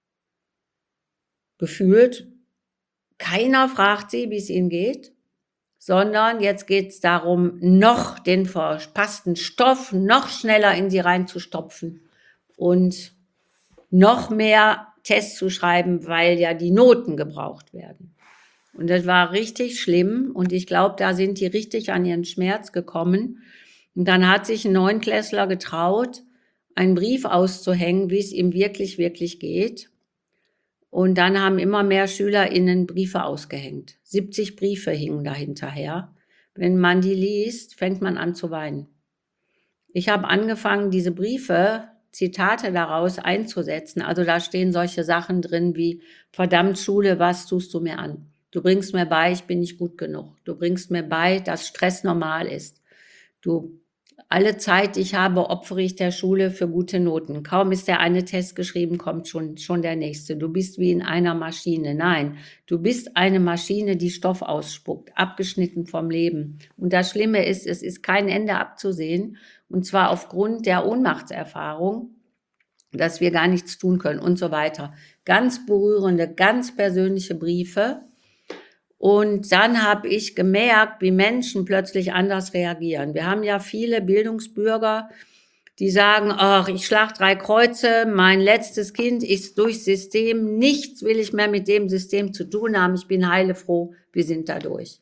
gefühlt, keiner fragt sie, wie es ihnen geht, sondern jetzt geht es darum, noch den verpassten Stoff noch schneller in sie reinzustopfen und noch mehr Tests zu schreiben, weil ja die Noten gebraucht werden. Und das war richtig schlimm und ich glaube, da sind die richtig an ihren Schmerz gekommen. Und dann hat sich ein Neunklässler getraut, einen Brief auszuhängen, wie es ihm wirklich, wirklich geht. Und dann haben immer mehr SchülerInnen Briefe ausgehängt. siebzig Briefe hingen da hinterher. Wenn man die liest, fängt man an zu weinen. Ich habe angefangen, diese Briefe, Zitate daraus einzusetzen. Also da stehen solche Sachen drin wie: Verdammt Schule, was tust du mir an? Du bringst mir bei, ich bin nicht gut genug. Du bringst mir bei, dass Stress normal ist. Du Alle Zeit, die ich habe, opfere ich der Schule für gute Noten. Kaum ist der eine Test geschrieben, kommt schon, schon der nächste. Du bist wie in einer Maschine. Nein, du bist eine Maschine, die Stoff ausspuckt, abgeschnitten vom Leben. Und das Schlimme ist, es ist kein Ende abzusehen. Und zwar aufgrund der Ohnmachtserfahrung, dass wir gar nichts tun können und so weiter. Ganz berührende, ganz persönliche Briefe. Und dann habe ich gemerkt, wie Menschen plötzlich anders reagieren. Wir haben ja viele Bildungsbürger, die sagen, ach, ich schlag drei Kreuze, mein letztes Kind ist durchs System, nichts will ich mehr mit dem System zu tun haben, ich bin heilefroh, wir sind da durch.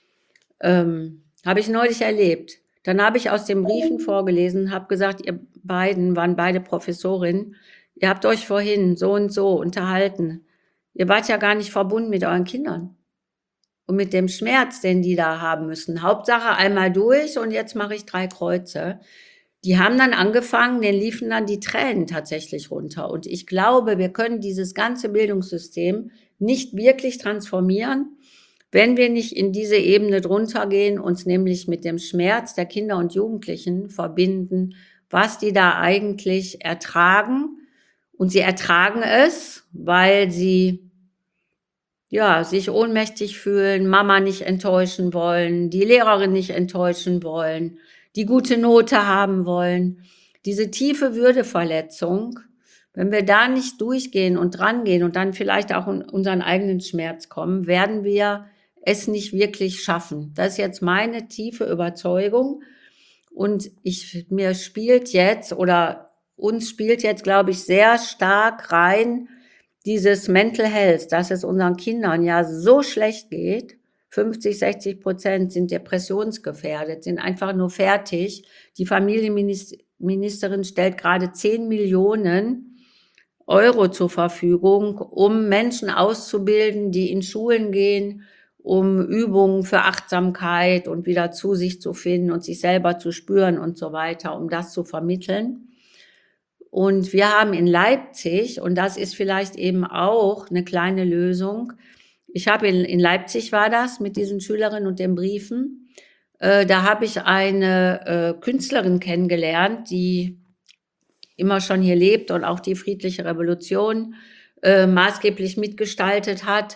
Ähm, habe ich neulich erlebt. Dann habe ich aus den Briefen vorgelesen, habe gesagt, ihr beiden waren beide Professorinnen, ihr habt euch vorhin so und so unterhalten. Ihr wart ja gar nicht verbunden mit euren Kindern und mit dem Schmerz, den die da haben müssen. Hauptsache einmal durch und jetzt mache ich drei Kreuze. Die haben dann angefangen, denen liefen dann die Tränen tatsächlich runter. Und ich glaube, wir können dieses ganze Bildungssystem nicht wirklich transformieren, wenn wir nicht in diese Ebene drunter gehen, uns nämlich mit dem Schmerz der Kinder und Jugendlichen verbinden, was die da eigentlich ertragen. Und sie ertragen es, weil sie ja, sich ohnmächtig fühlen, Mama nicht enttäuschen wollen, die Lehrerin nicht enttäuschen wollen, die gute Note haben wollen. Diese tiefe Würdeverletzung, wenn wir da nicht durchgehen und drangehen und dann vielleicht auch in unseren eigenen Schmerz kommen, werden wir es nicht wirklich schaffen. Das ist jetzt meine tiefe Überzeugung. Und ich, mir spielt jetzt oder uns spielt jetzt, glaube ich, sehr stark rein dieses Mental Health, dass es unseren Kindern ja so schlecht geht. fünfzig, sechzig Prozent sind depressionsgefährdet, sind einfach nur fertig. Die Familienministerin stellt gerade zehn Millionen Euro zur Verfügung, um Menschen auszubilden, die in Schulen gehen, um Übungen für Achtsamkeit und wieder zu sich zu finden und sich selber zu spüren und so weiter, um das zu vermitteln. Und wir haben in Leipzig, und das ist vielleicht eben auch eine kleine Lösung, ich habe in, in Leipzig war das mit diesen Schülerinnen und den Briefen, äh, da habe ich eine äh, Künstlerin kennengelernt, die immer schon hier lebt und auch die friedliche Revolution äh, maßgeblich mitgestaltet hat.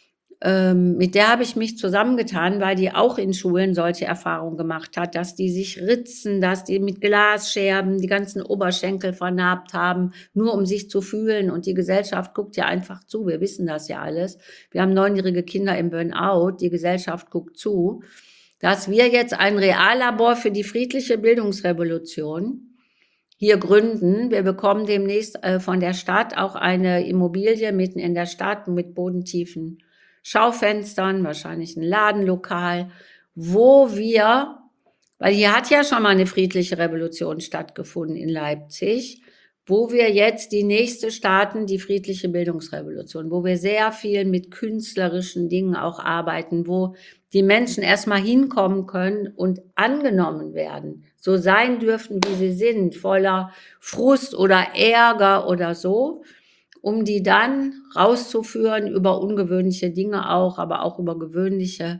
Ähm, mit der habe ich mich zusammengetan, weil die auch in Schulen solche Erfahrungen gemacht hat, dass die sich ritzen, dass die mit Glasscherben die ganzen Oberschenkel vernarbt haben, nur um sich zu fühlen. Und die Gesellschaft guckt ja einfach zu. Wir wissen das ja alles. Wir haben neunjährige Kinder im Burnout. Die Gesellschaft guckt zu. Dass wir jetzt ein Reallabor für die friedliche Bildungsrevolution hier gründen. Wir bekommen demnächst äh, von der Stadt auch eine Immobilie mitten in der Stadt mit bodentiefen Schaufenstern, wahrscheinlich ein Ladenlokal, wo wir, weil hier hat ja schon mal eine friedliche Revolution stattgefunden in Leipzig, wo wir jetzt die nächste starten, die friedliche Bildungsrevolution, wo wir sehr viel mit künstlerischen Dingen auch arbeiten, wo die Menschen erstmal hinkommen können und angenommen werden, so sein dürfen, wie sie sind, voller Frust oder Ärger oder so, um die dann rauszuführen über ungewöhnliche Dinge auch, aber auch über gewöhnliche.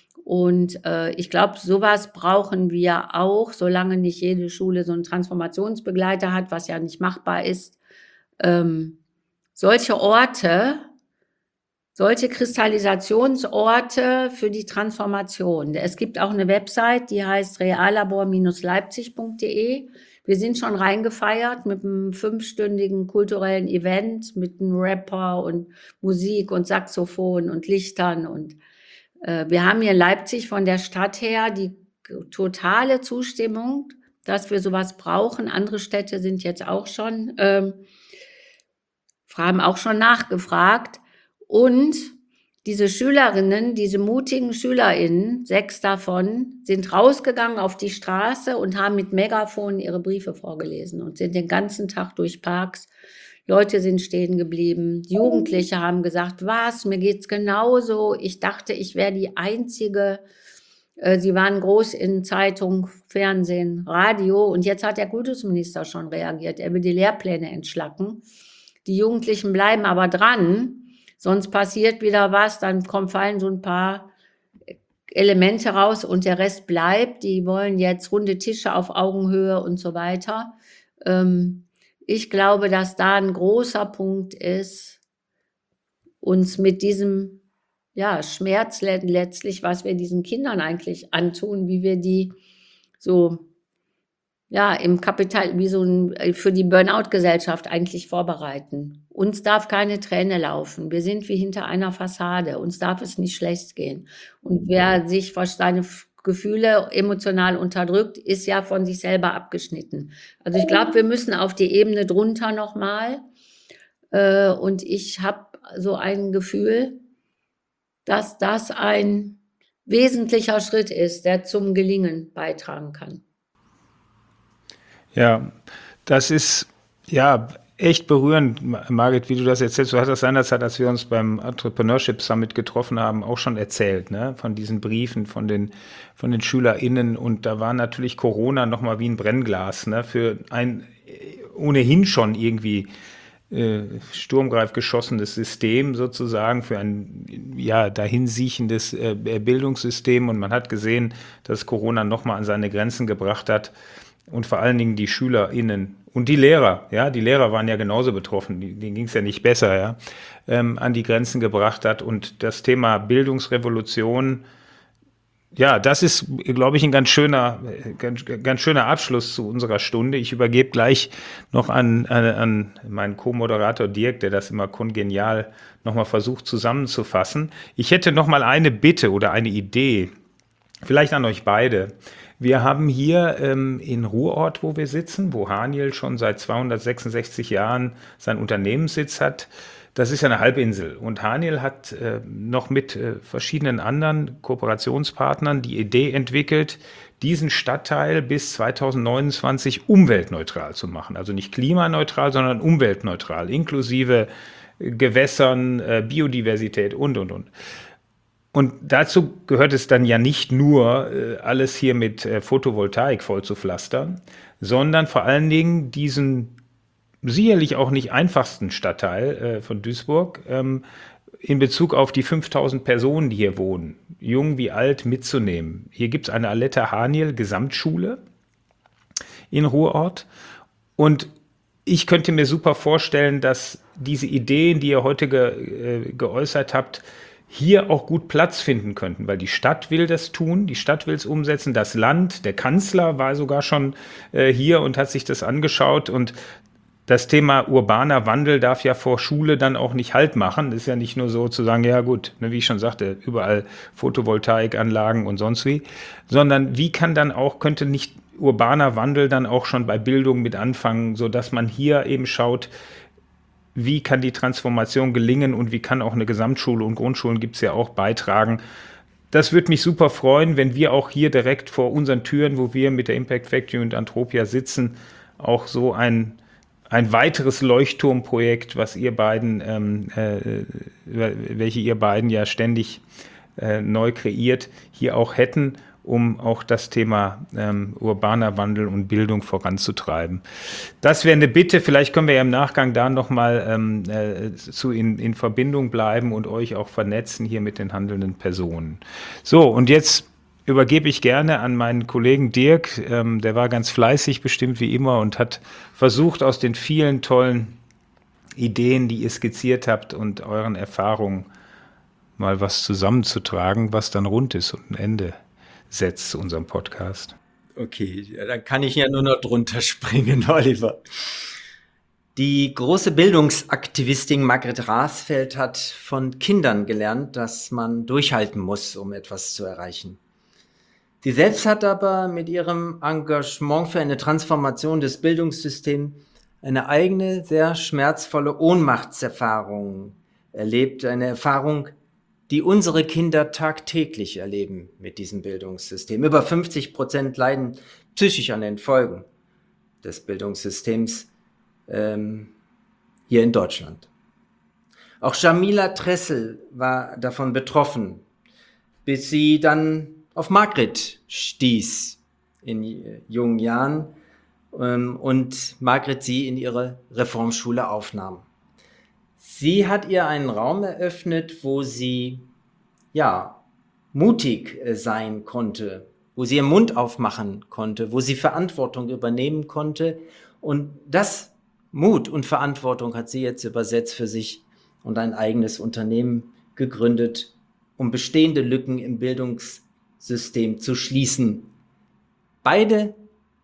Und äh, ich glaube, sowas brauchen wir auch, solange nicht jede Schule so einen Transformationsbegleiter hat, was ja nicht machbar ist. Ähm, solche Orte, solche Kristallisationsorte für die Transformation. Es gibt auch eine Website, die heißt reallabor Bindestrich leipzig Punkt de. Wir sind schon reingefeiert mit einem fünfstündigen kulturellen Event, mit einem Rapper und Musik und Saxophon und Lichtern. Und äh, wir haben hier in Leipzig von der Stadt her die totale Zustimmung, dass wir sowas brauchen. Andere Städte sind jetzt auch schon, ähm, haben auch schon nachgefragt. Und diese Schülerinnen, diese mutigen SchülerInnen, sechs davon, sind rausgegangen auf die Straße und haben mit Megafon ihre Briefe vorgelesen und sind den ganzen Tag durch Parks. Leute sind stehen geblieben. Jugendliche haben gesagt, was, mir geht's genauso. Ich dachte, ich wäre die Einzige. Äh, Sie waren groß in Zeitung, Fernsehen, Radio. Und jetzt hat der Kultusminister schon reagiert. Er will die Lehrpläne entschlacken. Die Jugendlichen bleiben aber dran. Sonst passiert wieder was, dann kommen, fallen so ein paar Elemente raus und der Rest bleibt. Die wollen jetzt runde Tische auf Augenhöhe und so weiter. Ähm, ich glaube, dass da ein großer Punkt ist, uns mit diesem ja, Schmerz letztlich, was wir diesen Kindern eigentlich antun, wie wir die so ja, im Kapital wie so 'n äh, für die Burnout-Gesellschaft eigentlich vorbereiten. Uns darf keine Träne laufen. Wir sind wie hinter einer Fassade. Uns darf es nicht schlecht gehen. Und wer sich vor seine F Gefühle emotional unterdrückt, ist ja von sich selber abgeschnitten. Also, ich glaube, wir müssen auf die Ebene drunter noch mal. Äh, und ich habe so ein Gefühl, dass das ein wesentlicher Schritt ist, der zum Gelingen beitragen kann. Ja, das ist ja echt berührend, Ma- Margit, wie du das erzählst. Du hast das seinerzeit, als wir uns beim Entrepreneurship Summit getroffen haben, auch schon erzählt, ne? Von diesen Briefen von den, von den SchülerInnen. Und da war natürlich Corona nochmal wie ein Brennglas, ne? Für ein äh, ohnehin schon irgendwie äh, sturmgreif geschossenes System sozusagen, für ein ja dahinsiechendes äh, Bildungssystem. Und man hat gesehen, dass Corona nochmal an seine Grenzen gebracht hat. Und vor allen Dingen die SchülerInnen und die Lehrer, ja, die Lehrer waren ja genauso betroffen, die- denen ging es ja nicht besser, ja, ähm, an die Grenzen gebracht hat. Und das Thema Bildungsrevolution, ja, das ist, glaube ich, ein ganz schöner, äh, ganz, ganz schöner Abschluss zu unserer Stunde. Ich übergebe gleich noch an, an, an meinen Co-Moderator Dirk, der das immer kongenial nochmal versucht zusammenzufassen. Ich hätte noch mal eine Bitte oder eine Idee, vielleicht an euch beide. Wir haben hier ähm, in Ruhrort, wo wir sitzen, wo Haniel schon seit zweihundertsechsundsechzig Jahren seinen Unternehmenssitz hat. Das ist ja eine Halbinsel. Und Haniel hat äh, noch mit äh, verschiedenen anderen Kooperationspartnern die Idee entwickelt, diesen Stadtteil bis zweitausendneunundzwanzig umweltneutral zu machen. Also nicht klimaneutral, sondern umweltneutral, inklusive äh, Gewässern, äh, Biodiversität und, und, und. Und dazu gehört es dann ja nicht nur, äh, alles hier mit äh, Photovoltaik voll zu pflastern, sondern vor allen Dingen diesen sicherlich auch nicht einfachsten Stadtteil äh, von Duisburg ähm, in Bezug auf die fünftausend Personen, die hier wohnen, jung wie alt, mitzunehmen. Hier gibt es eine Aletta Haniel Gesamtschule in Ruhrort. Und ich könnte mir super vorstellen, dass diese Ideen, die ihr heute ge, äh, geäußert habt, hier auch gut Platz finden könnten, weil die Stadt will das tun, die Stadt will es umsetzen, das Land, der Kanzler war sogar schon äh, hier und hat sich das angeschaut. Und das Thema urbaner Wandel darf ja vor Schule dann auch nicht Halt machen. Das ist ja nicht nur so zu sagen, ja gut, ne, wie ich schon sagte, überall Photovoltaikanlagen und sonst wie, sondern wie kann dann auch, könnte nicht urbaner Wandel dann auch schon bei Bildung mit anfangen, sodass man hier eben schaut, wie kann die Transformation gelingen und wie kann auch eine Gesamtschule und Grundschulen gibt es ja auch beitragen. Das würde mich super freuen, wenn wir auch hier direkt vor unseren Türen, wo wir mit der Impact Factory und Antropia sitzen, auch so ein, ein weiteres Leuchtturmprojekt, was ihr beiden, ähm, äh, welche ihr beiden ja ständig äh, neu kreiert, hier auch hätten, um auch das Thema ähm, urbaner Wandel und Bildung voranzutreiben. Das wäre eine Bitte. Vielleicht können wir ja im Nachgang da nochmal ähm, äh, zu in, in Verbindung bleiben und euch auch vernetzen hier mit den handelnden Personen. So, und jetzt übergebe ich gerne an meinen Kollegen Dirk. Ähm, der war ganz fleißig, bestimmt wie immer, und hat versucht, aus den vielen tollen Ideen, die ihr skizziert habt und euren Erfahrungen mal was zusammenzutragen, was dann rund ist und ein Ende setzt zu unserem Podcast. Okay, ja, dann kann ich ja nur noch drunter springen, Oliver. Die große Bildungsaktivistin Margret Rasfeld hat von Kindern gelernt, dass man durchhalten muss, um etwas zu erreichen. Sie selbst hat aber mit ihrem Engagement für eine Transformation des Bildungssystems eine eigene, sehr schmerzvolle Ohnmachtserfahrung erlebt, eine Erfahrung, die unsere Kinder tagtäglich erleben mit diesem Bildungssystem. Über fünfzig Prozent leiden psychisch an den Folgen des Bildungssystems ähm, hier in Deutschland. Auch Jamila Tressel war davon betroffen, bis sie dann auf Margret stieß in jungen Jahren ähm, und Margret sie in ihre Reformschule aufnahm. Sie hat ihr einen Raum eröffnet, wo sie ja mutig sein konnte, wo sie ihren Mund aufmachen konnte, wo sie Verantwortung übernehmen konnte. Und das Mut und Verantwortung hat sie jetzt übersetzt für sich und ein eigenes Unternehmen gegründet, um bestehende Lücken im Bildungssystem zu schließen. Beide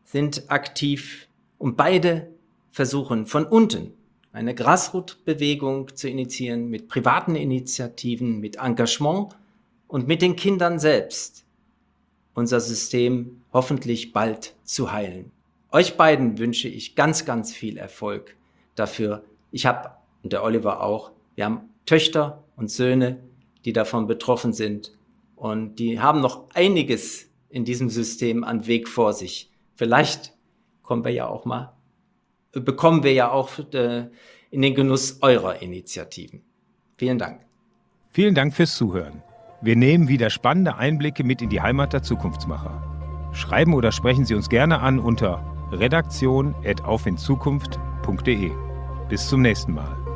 sind aktiv und beide versuchen von unten eine Grassroot-Bewegung zu initiieren mit privaten Initiativen, mit Engagement und mit den Kindern selbst, unser System hoffentlich bald zu heilen. Euch beiden wünsche ich ganz, ganz viel Erfolg dafür. Ich habe, und der Oliver auch, wir haben Töchter und Söhne, die davon betroffen sind und die haben noch einiges in diesem System an Weg vor sich. Vielleicht kommen wir ja auch mal, bekommen wir ja auch äh, in den Genuss eurer Initiativen. Vielen Dank. Vielen Dank fürs Zuhören. Wir nehmen wieder spannende Einblicke mit in die Heimat der Zukunftsmacher. Schreiben oder sprechen Sie uns gerne an unter redaktion at auf in zukunft punkt de. Bis zum nächsten Mal.